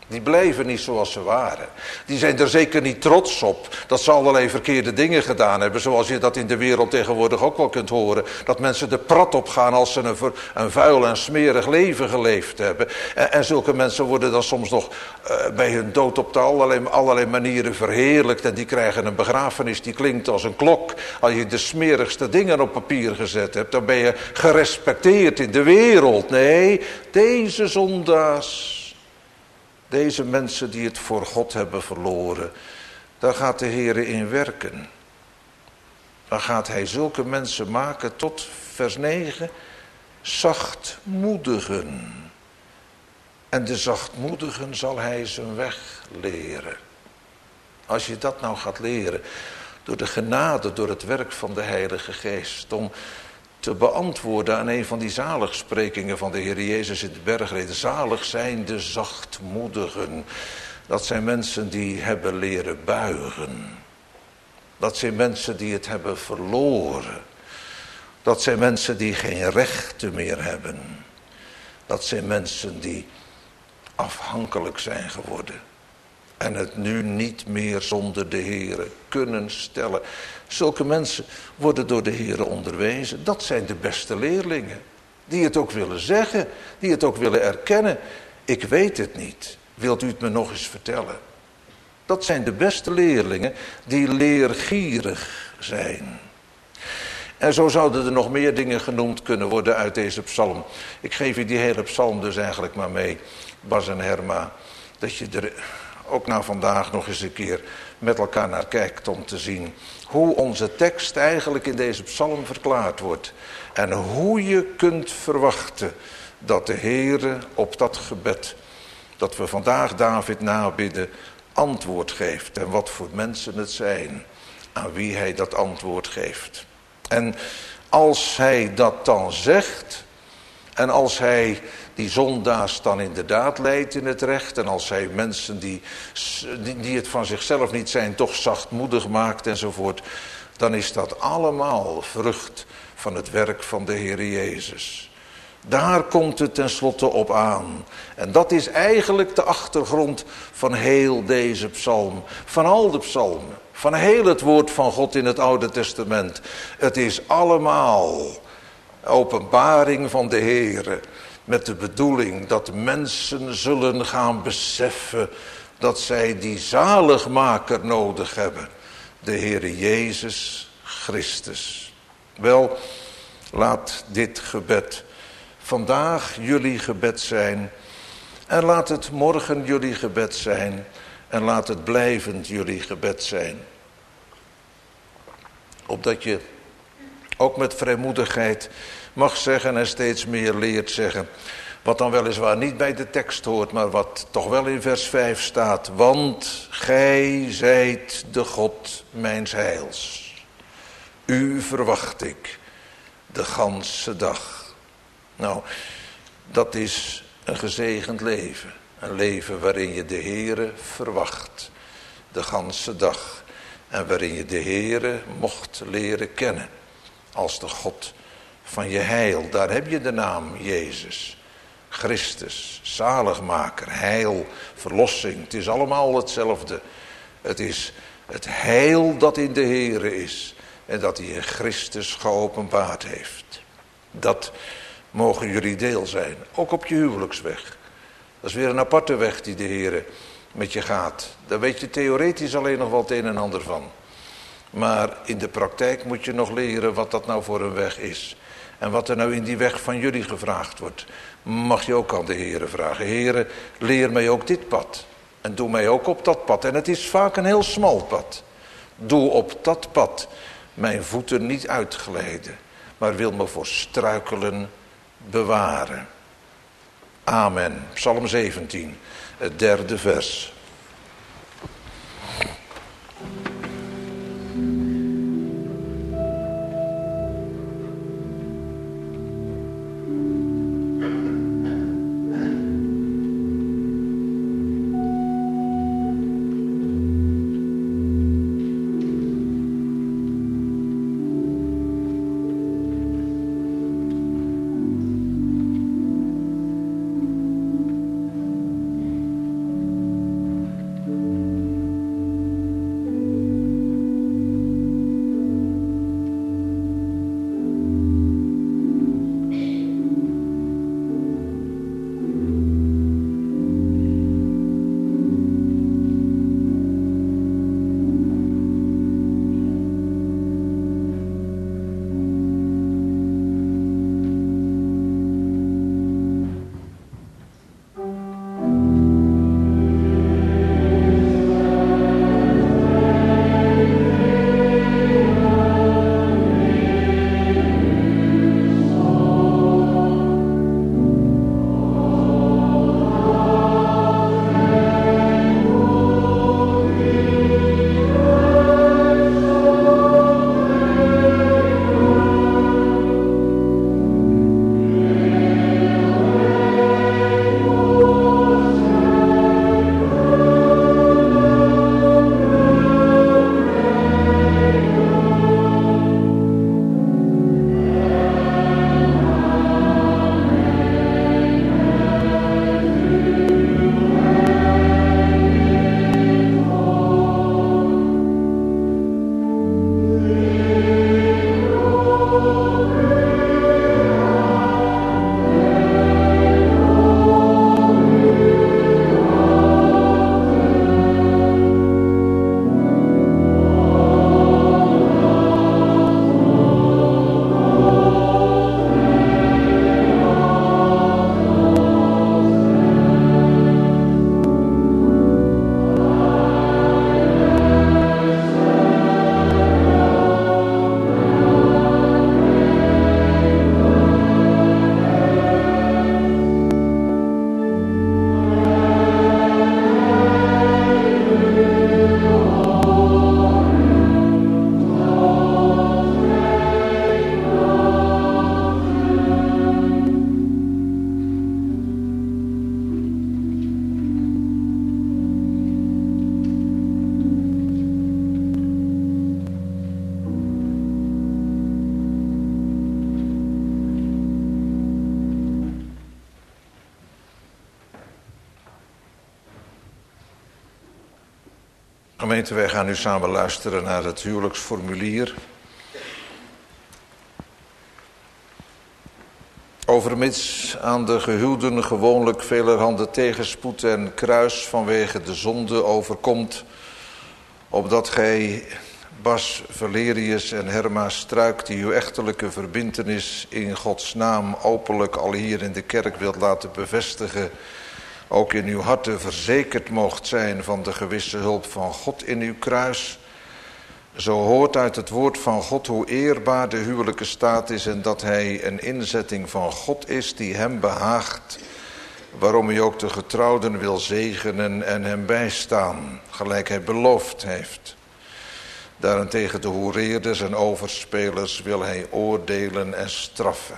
Die blijven niet zoals ze waren. Die zijn er zeker niet trots op dat ze allerlei verkeerde dingen gedaan hebben. Zoals je dat in de wereld tegenwoordig ook wel kunt horen. Dat mensen er prat op gaan als ze een vuil en smerig leven geleefd hebben. En zulke mensen worden dan soms nog bij hun dood op allerlei manieren verheerlijkt. En die krijgen een begrafenis die klinkt als een klok. Als je de smerigste dingen op papier gezet hebt, dan ben je gerespecteerd in de wereld. Nee, deze zondaars, deze mensen die het voor God hebben verloren, daar gaat de Heer in werken. Dan gaat hij zulke mensen maken tot, vers 9, zachtmoedigen. En de zachtmoedigen zal hij zijn weg leren. Als je dat nou gaat leren, door de genade, door het werk van de Heilige Geest, om te beantwoorden aan een van die zaligsprekingen van de Heer Jezus in de bergreden. Zalig zijn de zachtmoedigen. Dat zijn mensen die hebben leren buigen. Dat zijn mensen die het hebben verloren. Dat zijn mensen die geen rechten meer hebben. Dat zijn mensen die afhankelijk zijn geworden. En het nu niet meer zonder de Heere kunnen stellen. Zulke mensen worden door de Heere onderwezen. Dat zijn de beste leerlingen. Die het ook willen zeggen. Die het ook willen erkennen. Ik weet het niet. Wilt u het me nog eens vertellen? Dat zijn de beste leerlingen die leergierig zijn. En zo zouden er nog meer dingen genoemd kunnen worden uit deze psalm. Ik geef u die hele psalm dus eigenlijk maar mee, Bas en Herma. Dat je er ook na vandaag nog eens een keer met elkaar naar kijkt om te zien hoe onze tekst eigenlijk in deze psalm verklaard wordt. En hoe je kunt verwachten dat de Heere op dat gebed dat we vandaag David nabidden antwoord geeft. En wat voor mensen het zijn aan wie hij dat antwoord geeft. En als hij dat dan zegt, en als hij die zondaars dan inderdaad leidt in het recht, en als hij mensen die het van zichzelf niet zijn toch zachtmoedig maakt enzovoort, dan is dat allemaal vrucht van het werk van de Heer Jezus. Daar komt het tenslotte op aan. En dat is eigenlijk de achtergrond van heel deze psalm. Van al de psalmen. Van heel het woord van God in het Oude Testament. Het is allemaal openbaring van de Heere. Met de bedoeling dat mensen zullen gaan beseffen dat zij die zaligmaker nodig hebben. De Heere Jezus Christus. Wel, laat dit gebed vandaag jullie gebed zijn. En laat het morgen jullie gebed zijn. En laat het blijvend jullie gebed zijn. Opdat je ook met vrijmoedigheid mag zeggen en steeds meer leert zeggen. Wat dan weliswaar niet bij de tekst hoort, maar wat toch wel in vers 5 staat. Want gij zijt de God mijns heils. U verwacht ik de ganse dag. Nou, dat is een gezegend leven. Een leven waarin je de Heere verwacht. De ganse dag. En waarin je de Heere mocht leren kennen. Als de God van je heil. Daar heb je de naam Jezus. Christus. Zaligmaker. Heil. Verlossing. Het is allemaal hetzelfde. Het is het heil dat in de Heere is. En dat hij in Christus geopenbaard heeft. Dat mogen jullie deel zijn. Ook op je huwelijksweg. Dat is weer een aparte weg die de Heere met je gaat. Daar weet je theoretisch alleen nog wel het een en ander van. Maar in de praktijk moet je nog leren wat dat nou voor een weg is. En wat er nou in die weg van jullie gevraagd wordt. Mag je ook aan de Heere vragen. Heere, leer mij ook dit pad. En doe mij ook op dat pad. En het is vaak een heel smal pad. Doe op dat pad mijn voeten niet uitglijden. Maar wil me voor struikelen bewaren. Amen. Psalm 17, het 3e vers. Gemeente, wij gaan nu samen luisteren naar het huwelijksformulier. Overmits aan de gehuwden gewoonlijk velerhande tegenspoed en kruis vanwege de zonde overkomt, opdat gij, Bas, Valerius en Herma Struik, die uw echtelijke verbintenis in Gods naam openlijk al hier in de kerk wilt laten bevestigen, ook in uw harten verzekerd moogt zijn van de gewisse hulp van God in uw kruis. Zo hoort uit het woord van God hoe eerbaar de huwelijke staat is en dat hij een inzetting van God is die hem behaagt, waarom hij ook de getrouwden wil zegenen en hem bijstaan, gelijk hij beloofd heeft. Daarentegen de hoereerders en overspelers wil hij oordelen en straffen.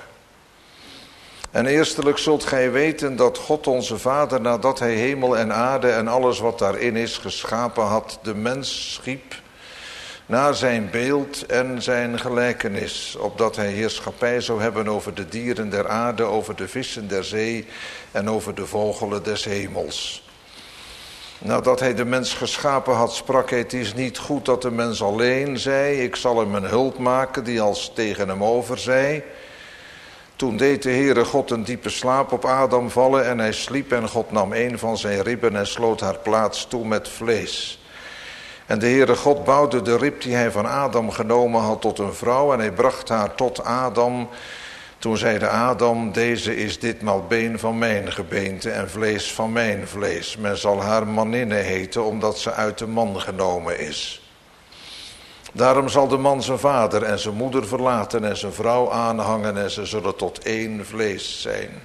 En eerstelijk zult gij weten dat God onze Vader, nadat hij hemel en aarde en alles wat daarin is geschapen had, de mens schiep naar zijn beeld en zijn gelijkenis, opdat hij heerschappij zou hebben over de dieren der aarde, over de vissen der zee en over de vogelen des hemels. Nadat hij de mens geschapen had, sprak hij: het is niet goed dat de mens alleen zij, ik zal hem een hulp maken die als tegen hem over zij. Toen deed de Heere God een diepe slaap op Adam vallen en hij sliep en God nam een van zijn ribben en sloot haar plaats toe met vlees. En de Heere God bouwde de rib die hij van Adam genomen had tot een vrouw en hij bracht haar tot Adam. Toen zeide Adam: deze is ditmaal been van mijn gebeente en vlees van mijn vlees. Men zal haar maninne heten, omdat ze uit de man genomen is. Daarom zal de man zijn vader en zijn moeder verlaten en zijn vrouw aanhangen en ze zullen tot één vlees zijn.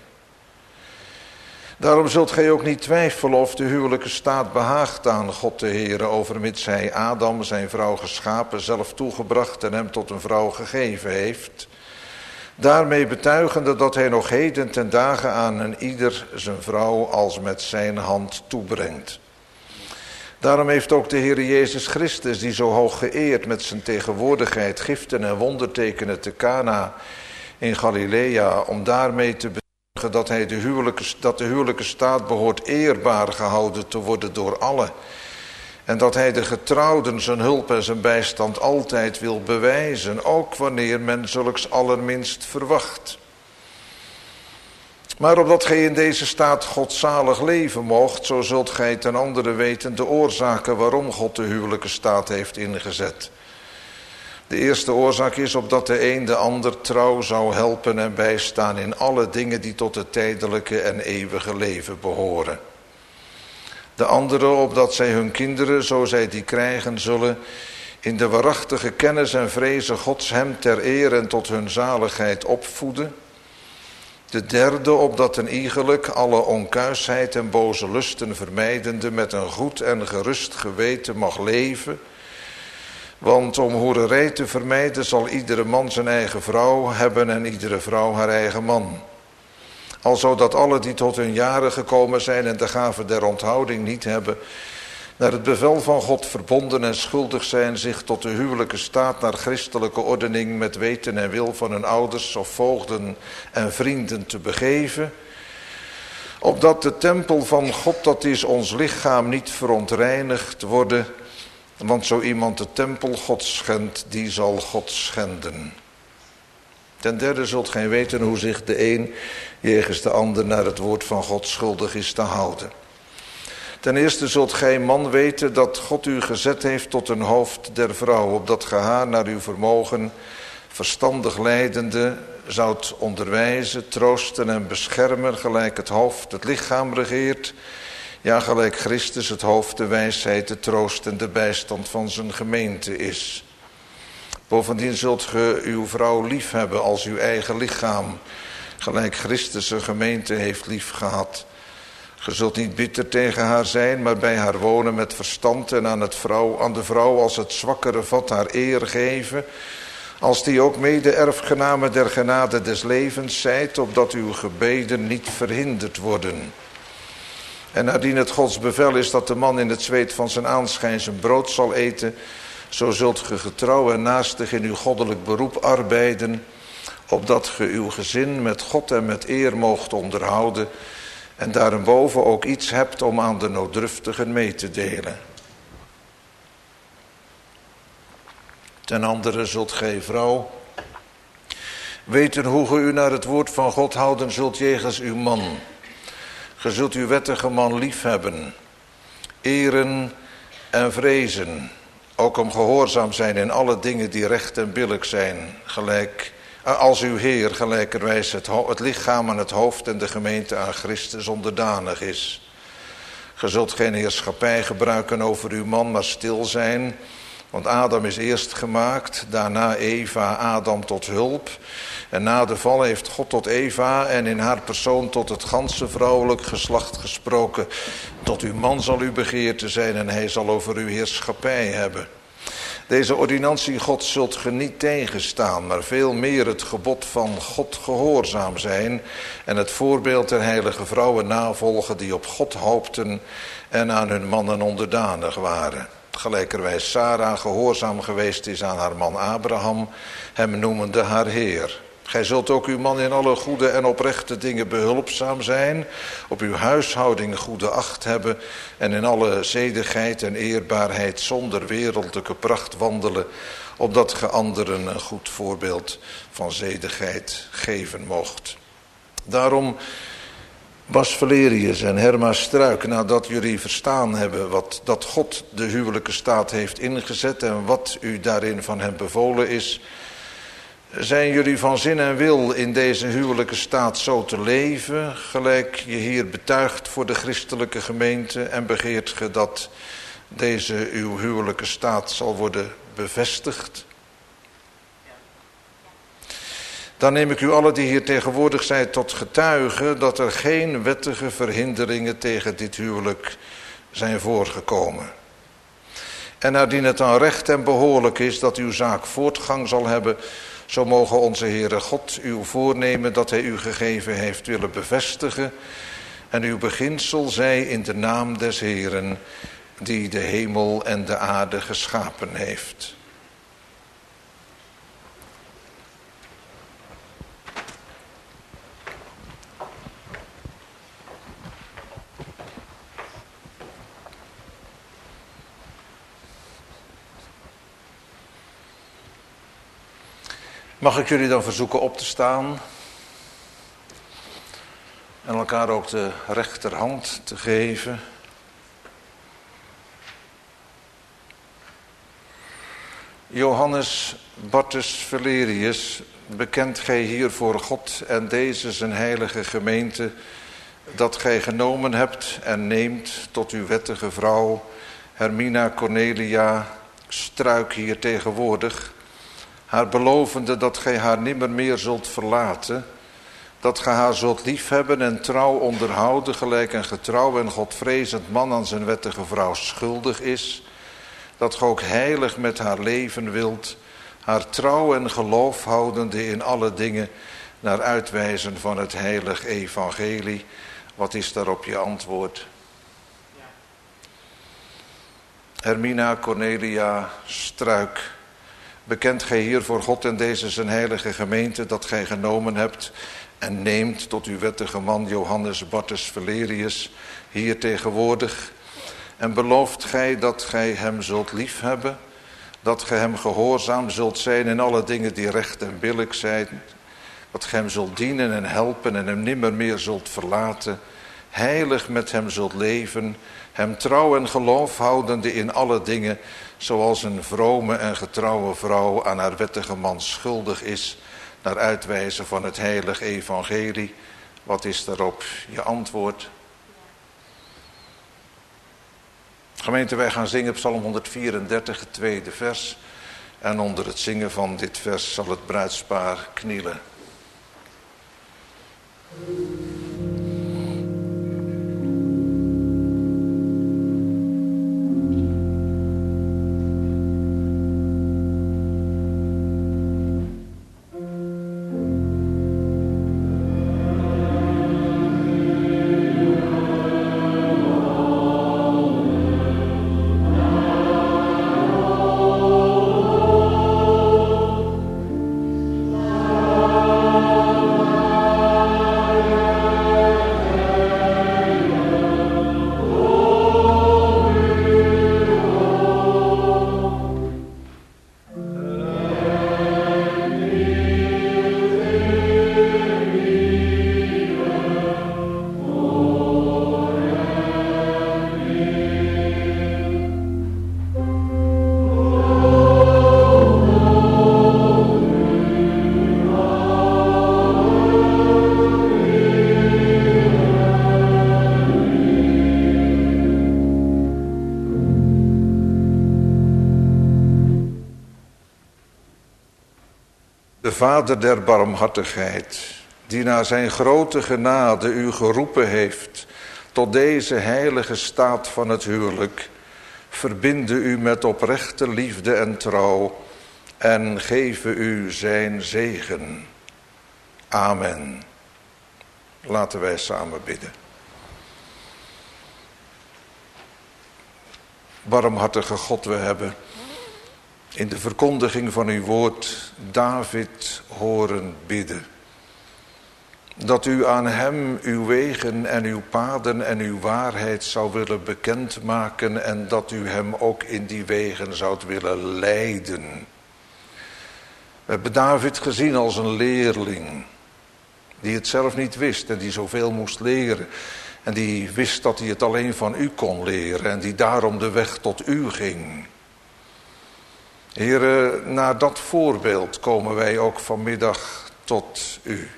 Daarom zult gij ook niet twijfelen of de huwelijke staat behaagt aan God de Heere, overmits hij Adam, zijn vrouw geschapen, zelf toegebracht en hem tot een vrouw gegeven heeft. Daarmee betuigende dat hij nog heden ten dagen aan een ieder zijn vrouw als met zijn hand toebrengt. Daarom heeft ook de Heer Jezus Christus, die zo hoog geëerd met zijn tegenwoordigheid giften en wondertekenen te Cana in Galilea, om daarmee te betuigen dat de huwelijke staat behoort eerbaar gehouden te worden door allen. En dat hij de getrouwden zijn hulp en zijn bijstand altijd wil bewijzen, ook wanneer men zulks allerminst verwacht. Maar opdat gij in deze staat godzalig leven moogt, zo zult gij ten andere weten de oorzaken waarom God de huwelijke staat heeft ingezet. De eerste oorzaak is opdat de een de ander trouw zou helpen en bijstaan in alle dingen die tot het tijdelijke en eeuwige leven behoren. De andere opdat zij hun kinderen, zo zij die krijgen zullen, in de waarachtige kennis en vrezen Gods hem ter eer en tot hun zaligheid opvoeden. De derde opdat een iegelijk alle onkuisheid en boze lusten vermijdende met een goed en gerust geweten mag leven. Want om hoererij te vermijden zal iedere man zijn eigen vrouw hebben en iedere vrouw haar eigen man. Alzo dat alle die tot hun jaren gekomen zijn en de gave der onthouding niet hebben, naar het bevel van God verbonden en schuldig zijn zich tot de huwelijke staat naar christelijke ordening met weten en wil van hun ouders of voogden en vrienden te begeven, opdat de tempel van God, dat is ons lichaam, niet verontreinigd worden, want zo iemand de tempel Gods schendt, die zal God schenden. Ten derde zult gij weten hoe zich de een jegens de ander naar het woord van God schuldig is te houden. Ten eerste zult gij, man, weten dat God u gezet heeft tot een hoofd der vrouw, opdat ge haar naar uw vermogen verstandig leidende zoudt onderwijzen, troosten en beschermen, gelijk het hoofd het lichaam regeert, ja, gelijk Christus het hoofd de wijsheid, de troost en de bijstand van zijn gemeente is. Bovendien zult ge uw vrouw lief hebben als uw eigen lichaam, gelijk Christus zijn gemeente heeft lief gehad. Ge zult niet bitter tegen haar zijn, maar bij haar wonen met verstand en aan de vrouw als het zwakkere vat haar eer geven, als die ook mede erfgename der genade des levens zijt, opdat uw gebeden niet verhinderd worden. En nadien het Gods bevel is dat de man in het zweet van zijn aanschijn zijn brood zal eten, zo zult ge getrouw en naastig in uw goddelijk beroep arbeiden, opdat ge uw gezin met God en met eer moogt onderhouden en daarenboven ook iets hebt om aan de nooddruftigen mee te delen. Ten andere zult gij, vrouw, weten hoe ge u naar het woord van God houden zult jegens uw man. Ge zult uw wettige man liefhebben, eren en vrezen, ook om gehoorzaam zijn in alle dingen die recht en billijk zijn, gelijk als uw Heer gelijkerwijs het lichaam aan het hoofd en de gemeente aan Christus onderdanig is. Ge zult geen heerschappij gebruiken over uw man, maar stil zijn, want Adam is eerst gemaakt, daarna Eva, Adam tot hulp. En na de val heeft God tot Eva en in haar persoon tot het ganse vrouwelijk geslacht gesproken. Tot uw man zal u begeerte zijn en hij zal over uw heerschappij hebben. Deze ordinantie Gods zult ge niet tegenstaan, maar veel meer het gebod van God gehoorzaam zijn en het voorbeeld der heilige vrouwen navolgen die op God hoopten en aan hun mannen onderdanig waren. Gelijkerwijs Sarah gehoorzaam geweest is aan haar man Abraham, hem noemende haar Heer. Gij zult ook uw man in alle goede en oprechte dingen behulpzaam zijn, op uw huishouding goede acht hebben en in alle zedigheid en eerbaarheid zonder wereldlijke pracht wandelen, opdat ge anderen een goed voorbeeld van zedigheid geven moogt. Daarom, Bas Valerius en Herma Struik, nadat jullie verstaan hebben dat God de huwelijke staat heeft ingezet en wat u daarin van hem bevolen is, zijn jullie van zin en wil in deze huwelijke staat zo te leven, gelijk je hier betuigt voor de christelijke gemeente, en begeert ge dat deze uw huwelijke staat zal worden bevestigd? Dan neem ik u allen die hier tegenwoordig zijn tot getuige dat er geen wettige verhinderingen tegen dit huwelijk zijn voorgekomen. En naardien het dan recht en behoorlijk is dat uw zaak voortgang zal hebben, zo mogen onze Heere God uw voornemen dat hij u gegeven heeft willen bevestigen. En uw beginsel zij in de naam des Heeren, die de hemel en de aarde geschapen heeft. Mag ik jullie dan verzoeken op te staan en elkaar ook de rechterhand te geven. Johannes Bartus Valerius, bekent gij hier voor God en deze zijn heilige gemeente, dat gij genomen hebt en neemt tot uw wettige vrouw Hermina Cornelia Struik hier tegenwoordig, haar belovende dat gij haar nimmer meer zult verlaten, dat gij haar zult liefhebben en trouw onderhouden, gelijk een getrouw en godvrezend man aan zijn wettige vrouw schuldig is, dat gij ook heilig met haar leven wilt, haar trouw en geloof houdende in alle dingen naar uitwijzen van het heilig evangelie. Wat is daarop je antwoord? Hermina Cornelia Struik, bekent gij hier voor God en deze zijn heilige gemeente dat gij genomen hebt en neemt tot uw wettige man Johannes Bartus Valerius hier tegenwoordig, en belooft gij dat gij hem zult liefhebben, dat gij hem gehoorzaam zult zijn in alle dingen die recht en billijk zijn, dat gij hem zult dienen en helpen en hem nimmer meer zult verlaten, heilig met hem zult leven, hem trouw en geloof houdende in alle dingen, zoals een vrome en getrouwe vrouw aan haar wettige man schuldig is, naar uitwijzen van het heilig evangelie. Wat is daarop je antwoord? Gemeente, wij gaan zingen Psalm 134, het tweede vers. En onder het zingen van dit vers zal het bruidspaar knielen. Vader der barmhartigheid, die naar zijn grote genade u geroepen heeft tot deze heilige staat van het huwelijk, verbinde u met oprechte liefde en trouw en geven u zijn zegen. Amen. Laten wij samen bidden. Barmhartige God, we hebben in de verkondiging van uw woord David horen bidden. Dat u aan hem uw wegen en uw paden en uw waarheid zou willen bekendmaken en dat u hem ook in die wegen zoudt willen leiden. We hebben David gezien als een leerling die het zelf niet wist en die zoveel moest leren. En die wist dat hij het alleen van u kon leren en die daarom de weg tot u ging. Heere, naar dat voorbeeld komen wij ook vanmiddag tot u.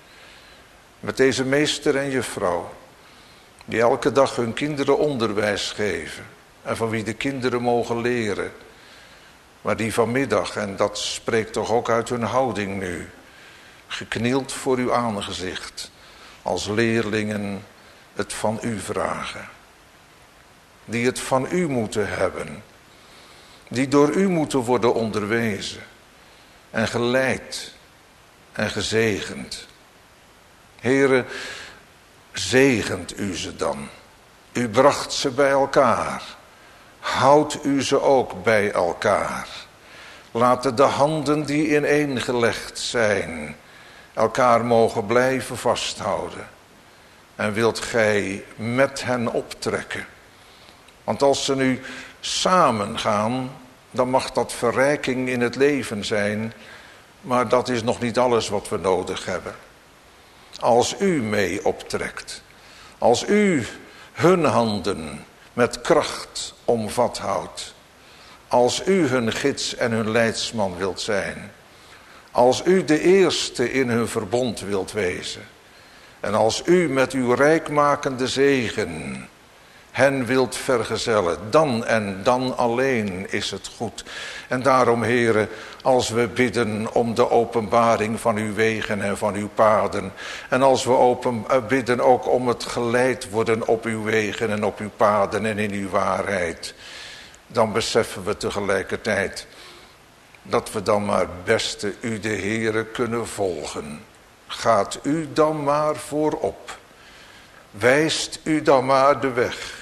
Met deze meester en juffrouw, die elke dag hun kinderen onderwijs geven en van wie de kinderen mogen leren. Maar die vanmiddag, en dat spreekt toch ook uit hun houding nu, geknield voor uw aangezicht, als leerlingen het van u vragen. Die het van u moeten hebben. Die door u moeten worden onderwezen en geleid en gezegend. Heere, zegent u ze dan. U bracht ze bij elkaar. Houdt u ze ook bij elkaar. Laten de handen die ineengelegd zijn elkaar mogen blijven vasthouden. En wilt gij met hen optrekken. Want als ze nu samen gaan, dan mag dat verrijking in het leven zijn. Maar dat is nog niet alles wat we nodig hebben. Als u mee optrekt. Als u hun handen met kracht omvat houdt. Als u hun gids en hun leidsman wilt zijn. Als u de eerste in hun verbond wilt wezen. En als u met uw rijkmakende zegen hen wilt vergezellen, dan en dan alleen is het goed. En daarom, Heere, als we bidden om de openbaring van uw wegen en van uw paden, en als we bidden ook om het geleid worden op uw wegen en op uw paden en in uw waarheid, dan beseffen we tegelijkertijd dat we dan maar beste u de Heere kunnen volgen. Gaat u dan maar voorop. Wijst u dan maar de weg.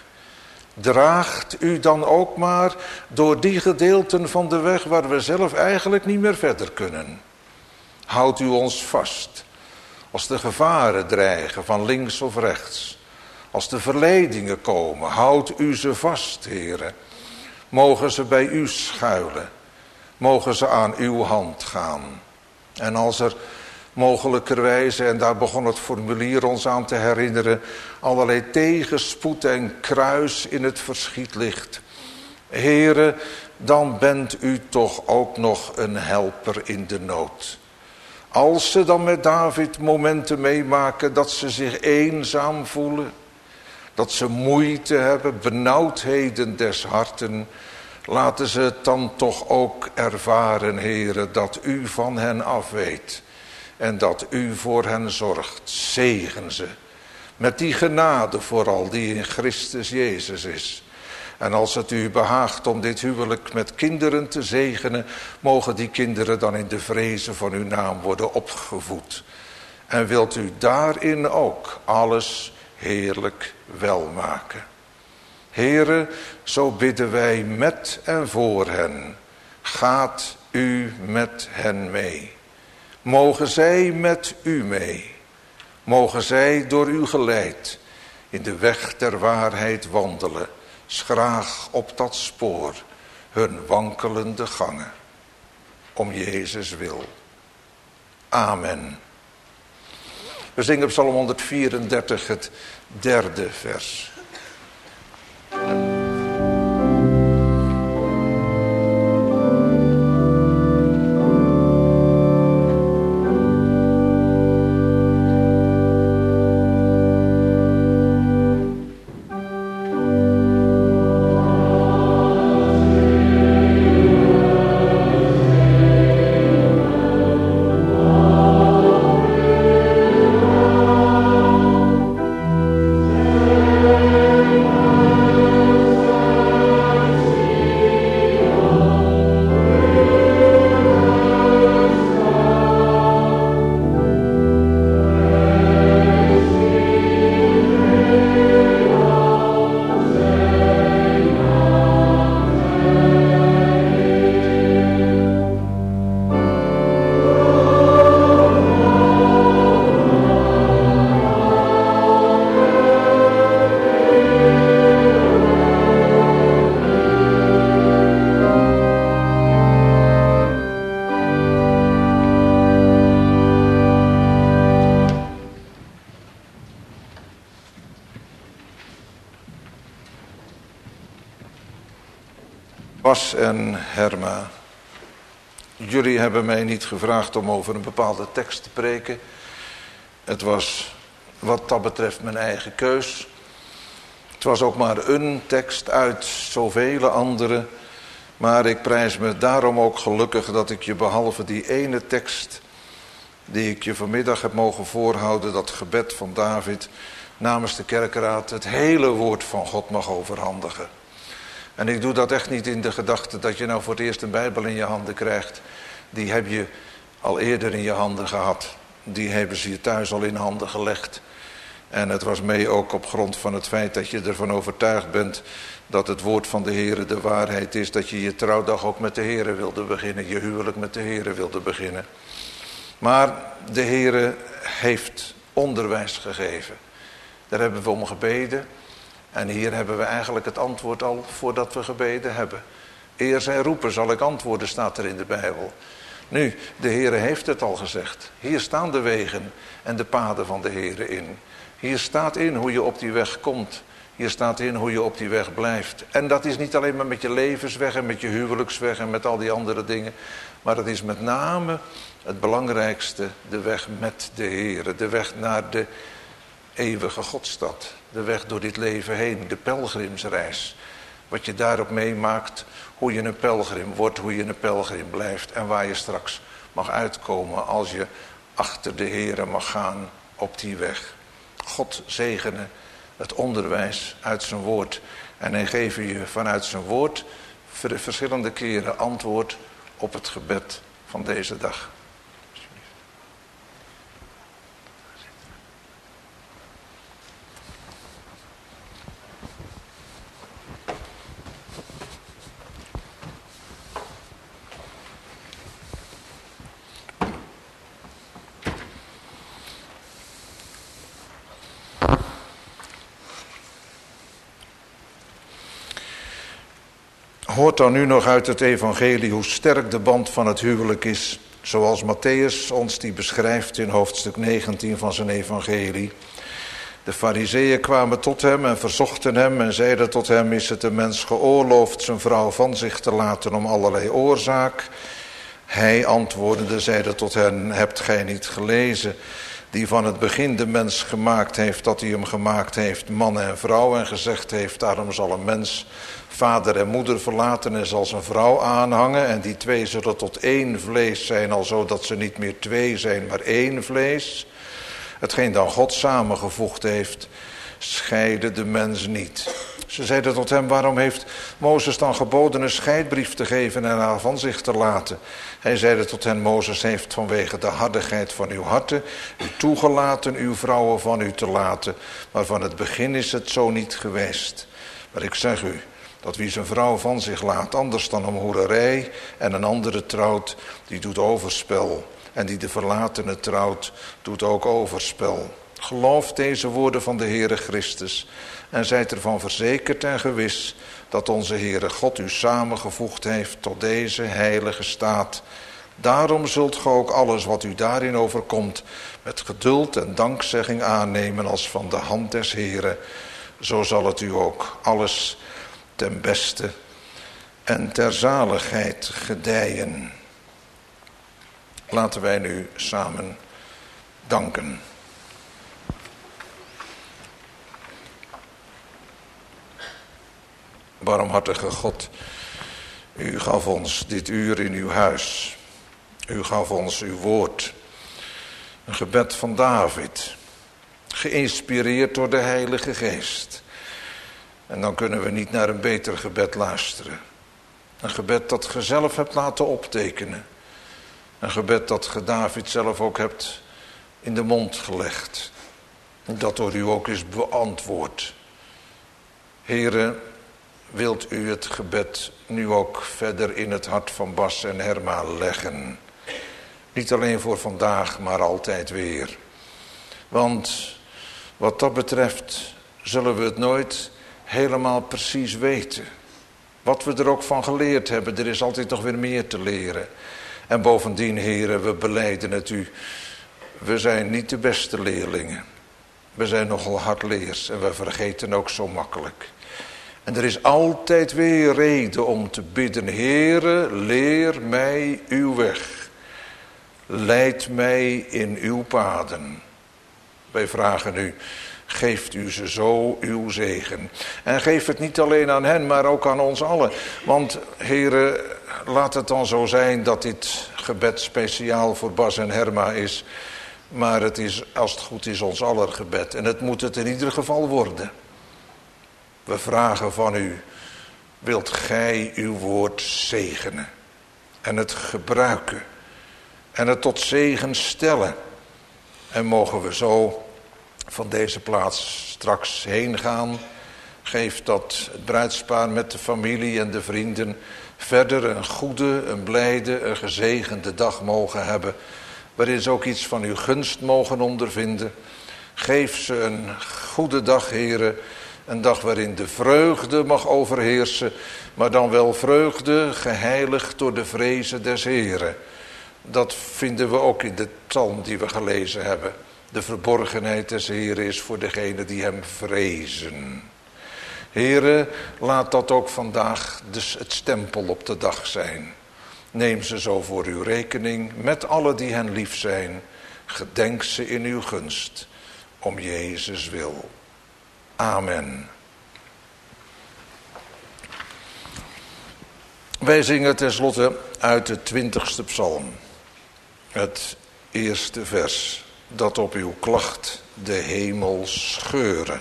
Draagt u dan ook maar door die gedeelten van de weg waar we zelf eigenlijk niet meer verder kunnen. Houdt u ons vast. Als de gevaren dreigen van links of rechts. Als de verleidingen komen, houdt u ze vast, Heere. Mogen ze bij u schuilen. Mogen ze aan uw hand gaan. En als er mogelijkerwijze, en daar begon het formulier ons aan te herinneren, allerlei tegenspoed en kruis in het verschiet ligt. Heere, dan bent u toch ook nog een helper in de nood. Als ze dan met David momenten meemaken dat ze zich eenzaam voelen, dat ze moeite hebben, benauwdheden des harten, laten ze het dan toch ook ervaren, Heere, dat u van hen afweet. En dat u voor hen zorgt. Zegen ze. Met die genade vooral die in Christus Jezus is. En als het u behaagt om dit huwelijk met kinderen te zegenen, mogen die kinderen dan in de vrezen van uw naam worden opgevoed. En wilt u daarin ook alles heerlijk welmaken. Heere, zo bidden wij met en voor hen. Gaat u met hen mee. Mogen zij met u mee. Mogen zij door u geleid in de weg der waarheid wandelen. Schraag op dat spoor hun wankelende gangen. Om Jezus wil. Amen. We zingen Psalm 134, het 3e vers. Bas en Herma, jullie hebben mij niet gevraagd om over een bepaalde tekst te preken. Het was wat dat betreft mijn eigen keus. Het was ook maar een tekst uit zoveel andere. Maar ik prijs me daarom ook gelukkig dat ik je behalve die ene tekst die ik je vanmiddag heb mogen voorhouden, dat gebed van David, namens de kerkraad het hele woord van God mag overhandigen. En ik doe dat echt niet in de gedachte dat je nou voor het eerst een Bijbel in je handen krijgt. Die heb je al eerder in je handen gehad. Die hebben ze je thuis al in handen gelegd. En het was mee ook op grond van het feit dat je ervan overtuigd bent dat het woord van de Heere de waarheid is. Dat je je trouwdag ook met de Heere wilde beginnen. Je huwelijk met de Heere wilde beginnen. Maar de Heere heeft onderwijs gegeven. Daar hebben we om gebeden. En hier hebben we eigenlijk het antwoord al voordat we gebeden hebben. Eer zij roepen zal ik antwoorden, staat er in de Bijbel. Nu, de Heere heeft het al gezegd. Hier staan de wegen en de paden van de Heere in. Hier staat in hoe je op die weg komt. Hier staat in hoe je op die weg blijft. En dat is niet alleen maar met je levensweg en met je huwelijksweg en met al die andere dingen. Maar het is met name het belangrijkste, de weg met de Heere. De weg naar de eeuwige Godstad. De weg door dit leven heen, de pelgrimsreis. Wat je daarop meemaakt, hoe je een pelgrim wordt, hoe je een pelgrim blijft. En waar je straks mag uitkomen als je achter de Heere mag gaan op die weg. God zegene het onderwijs uit zijn woord. En hij geeft je vanuit zijn woord verschillende keren antwoord op het gebed van deze dag. Hoort dan nu nog uit het evangelie hoe sterk de band van het huwelijk is, zoals Matthäus ons die beschrijft in hoofdstuk 19 van zijn evangelie. De Farizeeën kwamen tot hem en verzochten hem en zeiden tot hem: is het een mens geoorloofd zijn vrouw van zich te laten om allerlei oorzaak? Hij antwoordende zeide tot hen: hebt gij niet gelezen, die van het begin de mens gemaakt heeft, dat hij hem gemaakt heeft, man en vrouw, en gezegd heeft: daarom zal een mens vader en moeder verlaten en zal zijn vrouw aanhangen, en die twee zullen tot één vlees zijn, alzo dat ze niet meer twee zijn, maar één vlees. Hetgeen dan God samengevoegd heeft, scheide de mens niet. Ze zeiden tot hem: waarom heeft Mozes dan geboden een scheidbrief te geven en haar van zich te laten? Hij zeide tot hen: Mozes heeft vanwege de hardigheid van uw harten u toegelaten uw vrouwen van u te laten, maar van het begin is het zo niet geweest. Maar ik zeg u, dat wie zijn vrouw van zich laat, anders dan om hoererij, en een andere trouwt, die doet overspel. En die de verlatene trouwt, doet ook overspel. Geloof deze woorden van de Heere Christus en zijt ervan verzekerd en gewis dat onze Heere God u samengevoegd heeft tot deze heilige staat. Daarom zult ge ook alles wat u daarin overkomt met geduld en dankzegging aannemen als van de hand des Heeren. Zo zal het u ook alles ten beste en ter zaligheid gedijen. Laten wij nu samen danken. Barmhartige God, u gaf ons dit uur in uw huis. U gaf ons uw woord. Een gebed van David, geïnspireerd door de Heilige Geest. En dan kunnen we niet naar een beter gebed luisteren. Een gebed dat ge zelf hebt laten optekenen. Een gebed dat ge David zelf ook hebt in de mond gelegd. Dat door u ook is beantwoord. Heere, wilt u het gebed nu ook verder in het hart van Bas en Herma leggen? Niet alleen voor vandaag, maar altijd weer. Want wat dat betreft zullen we het nooit helemaal precies weten. Wat we er ook van geleerd hebben, er is altijd nog weer meer te leren. En bovendien, heren, we belijden het u. We zijn niet de beste leerlingen. We zijn nogal hardleers en we vergeten ook zo makkelijk. En er is altijd weer reden om te bidden. Heere, leer mij uw weg. Leid mij in uw paden. Wij vragen u, geeft u ze zo uw zegen. En geef het niet alleen aan hen, maar ook aan ons allen. Want, Heere, laat het dan zo zijn dat dit gebed speciaal voor Bas en Herma is. Maar het is, als het goed is, ons aller gebed. En het moet het in ieder geval worden. We vragen van u, wilt gij uw woord zegenen en het gebruiken en het tot zegen stellen. En mogen we zo van deze plaats straks heen gaan. Geef dat het bruidspaar met de familie en de vrienden verder een goede, een blijde, een gezegende dag mogen hebben. Waarin ze ook iets van uw gunst mogen ondervinden. Geef ze een goede dag, Heere. Een dag waarin de vreugde mag overheersen. Maar dan wel vreugde geheiligd door de vrezen des Heeren. Dat vinden we ook in de psalm die we gelezen hebben. De verborgenheid des Heeren is voor degenen die hem vrezen. Heere, laat dat ook vandaag dus het stempel op de dag zijn. Neem ze zo voor uw rekening met alle die hen lief zijn. Gedenk ze in uw gunst, om Jezus wil. Amen. Wij zingen tenslotte uit de 20ste psalm. Het eerste vers. Dat op uw klacht de hemel scheure.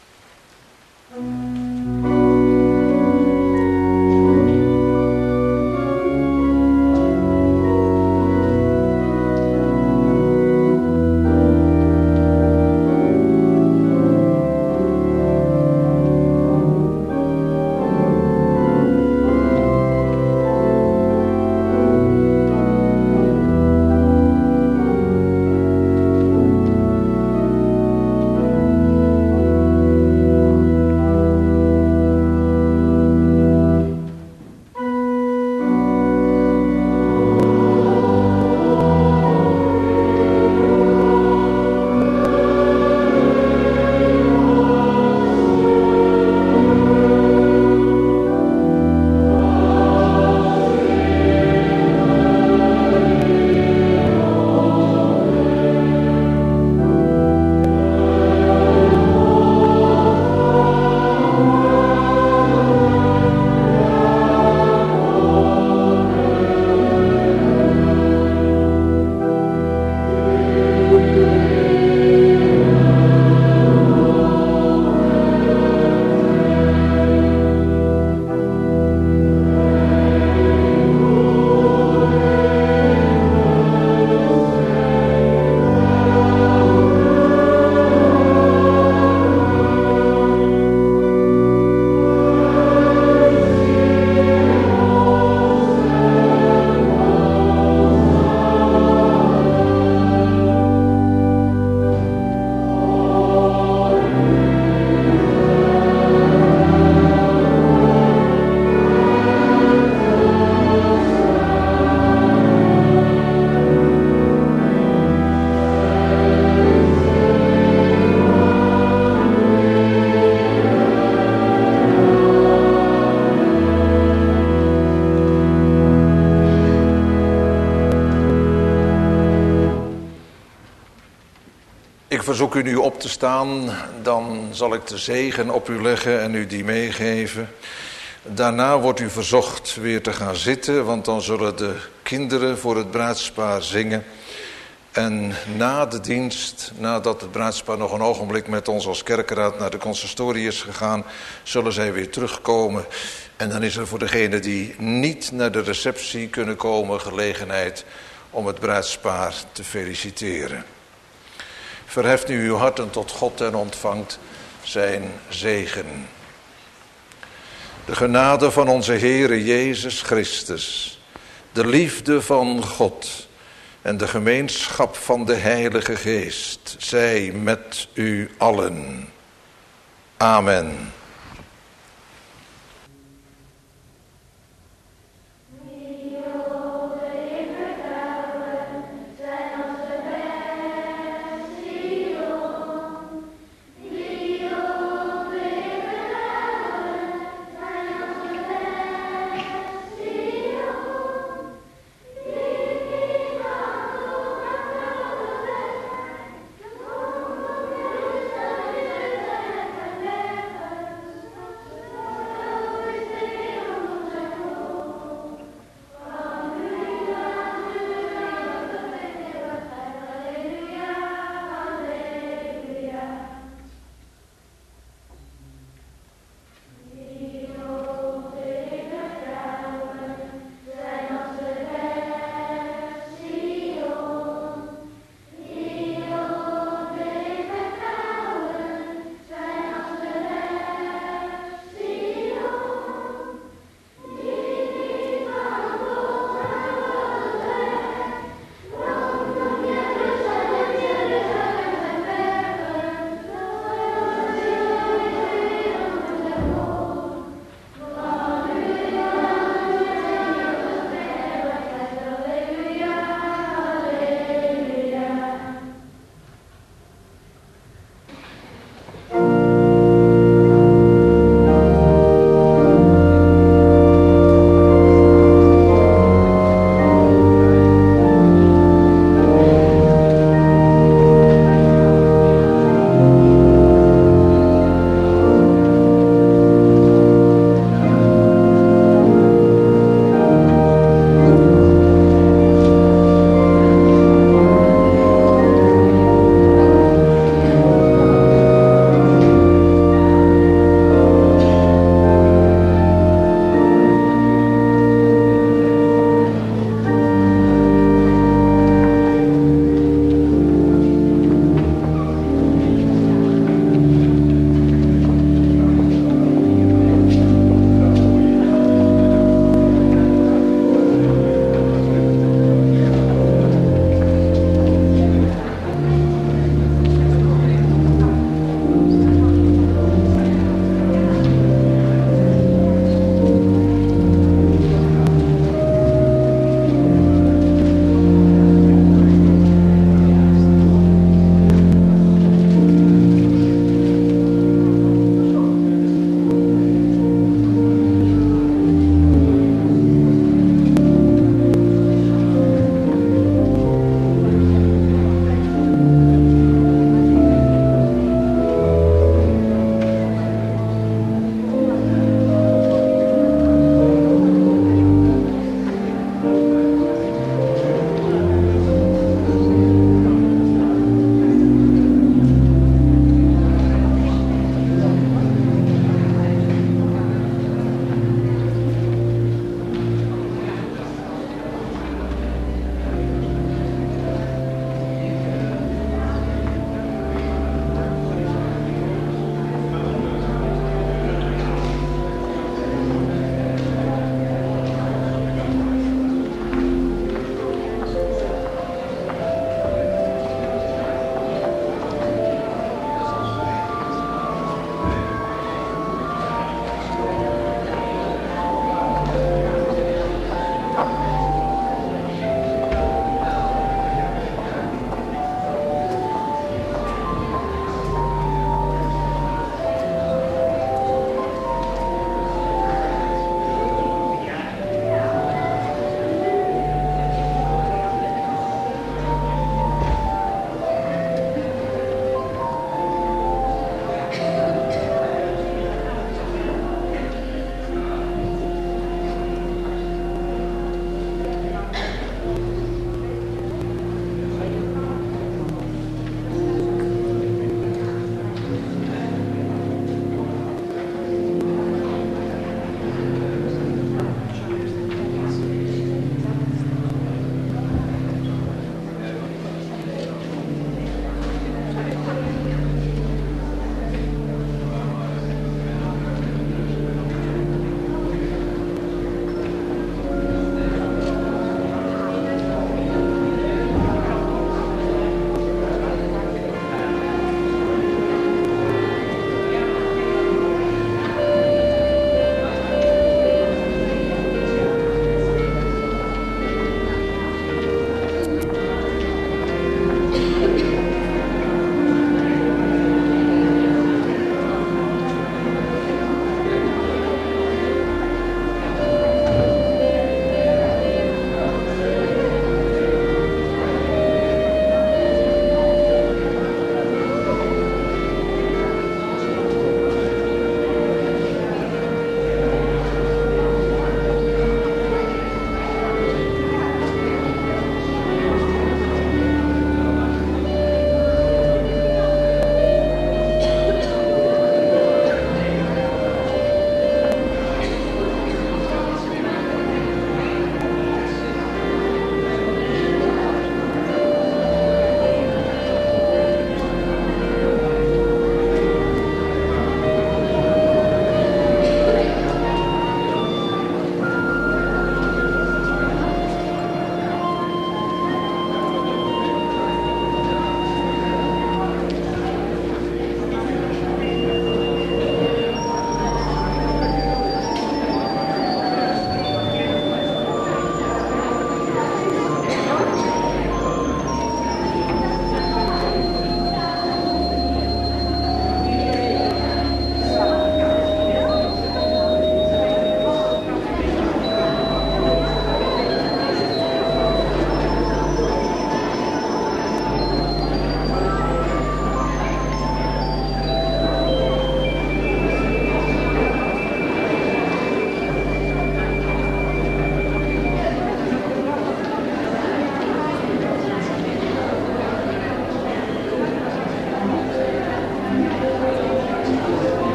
Ik verzoek u nu op te staan, dan zal ik de zegen op u leggen en u die meegeven. Daarna wordt u verzocht weer te gaan zitten, want dan zullen de kinderen voor het bruidspaar zingen. En na de dienst, nadat het bruidspaar nog een ogenblik met ons als kerkenraad naar de consistorie is gegaan, zullen zij weer terugkomen. En dan is er voor degenen die niet naar de receptie kunnen komen gelegenheid om het bruidspaar te feliciteren. Verheft nu uw harten tot God en ontvangt zijn zegen. De genade van onze Heere Jezus Christus, de liefde van God en de gemeenschap van de Heilige Geest zij met u allen. Amen.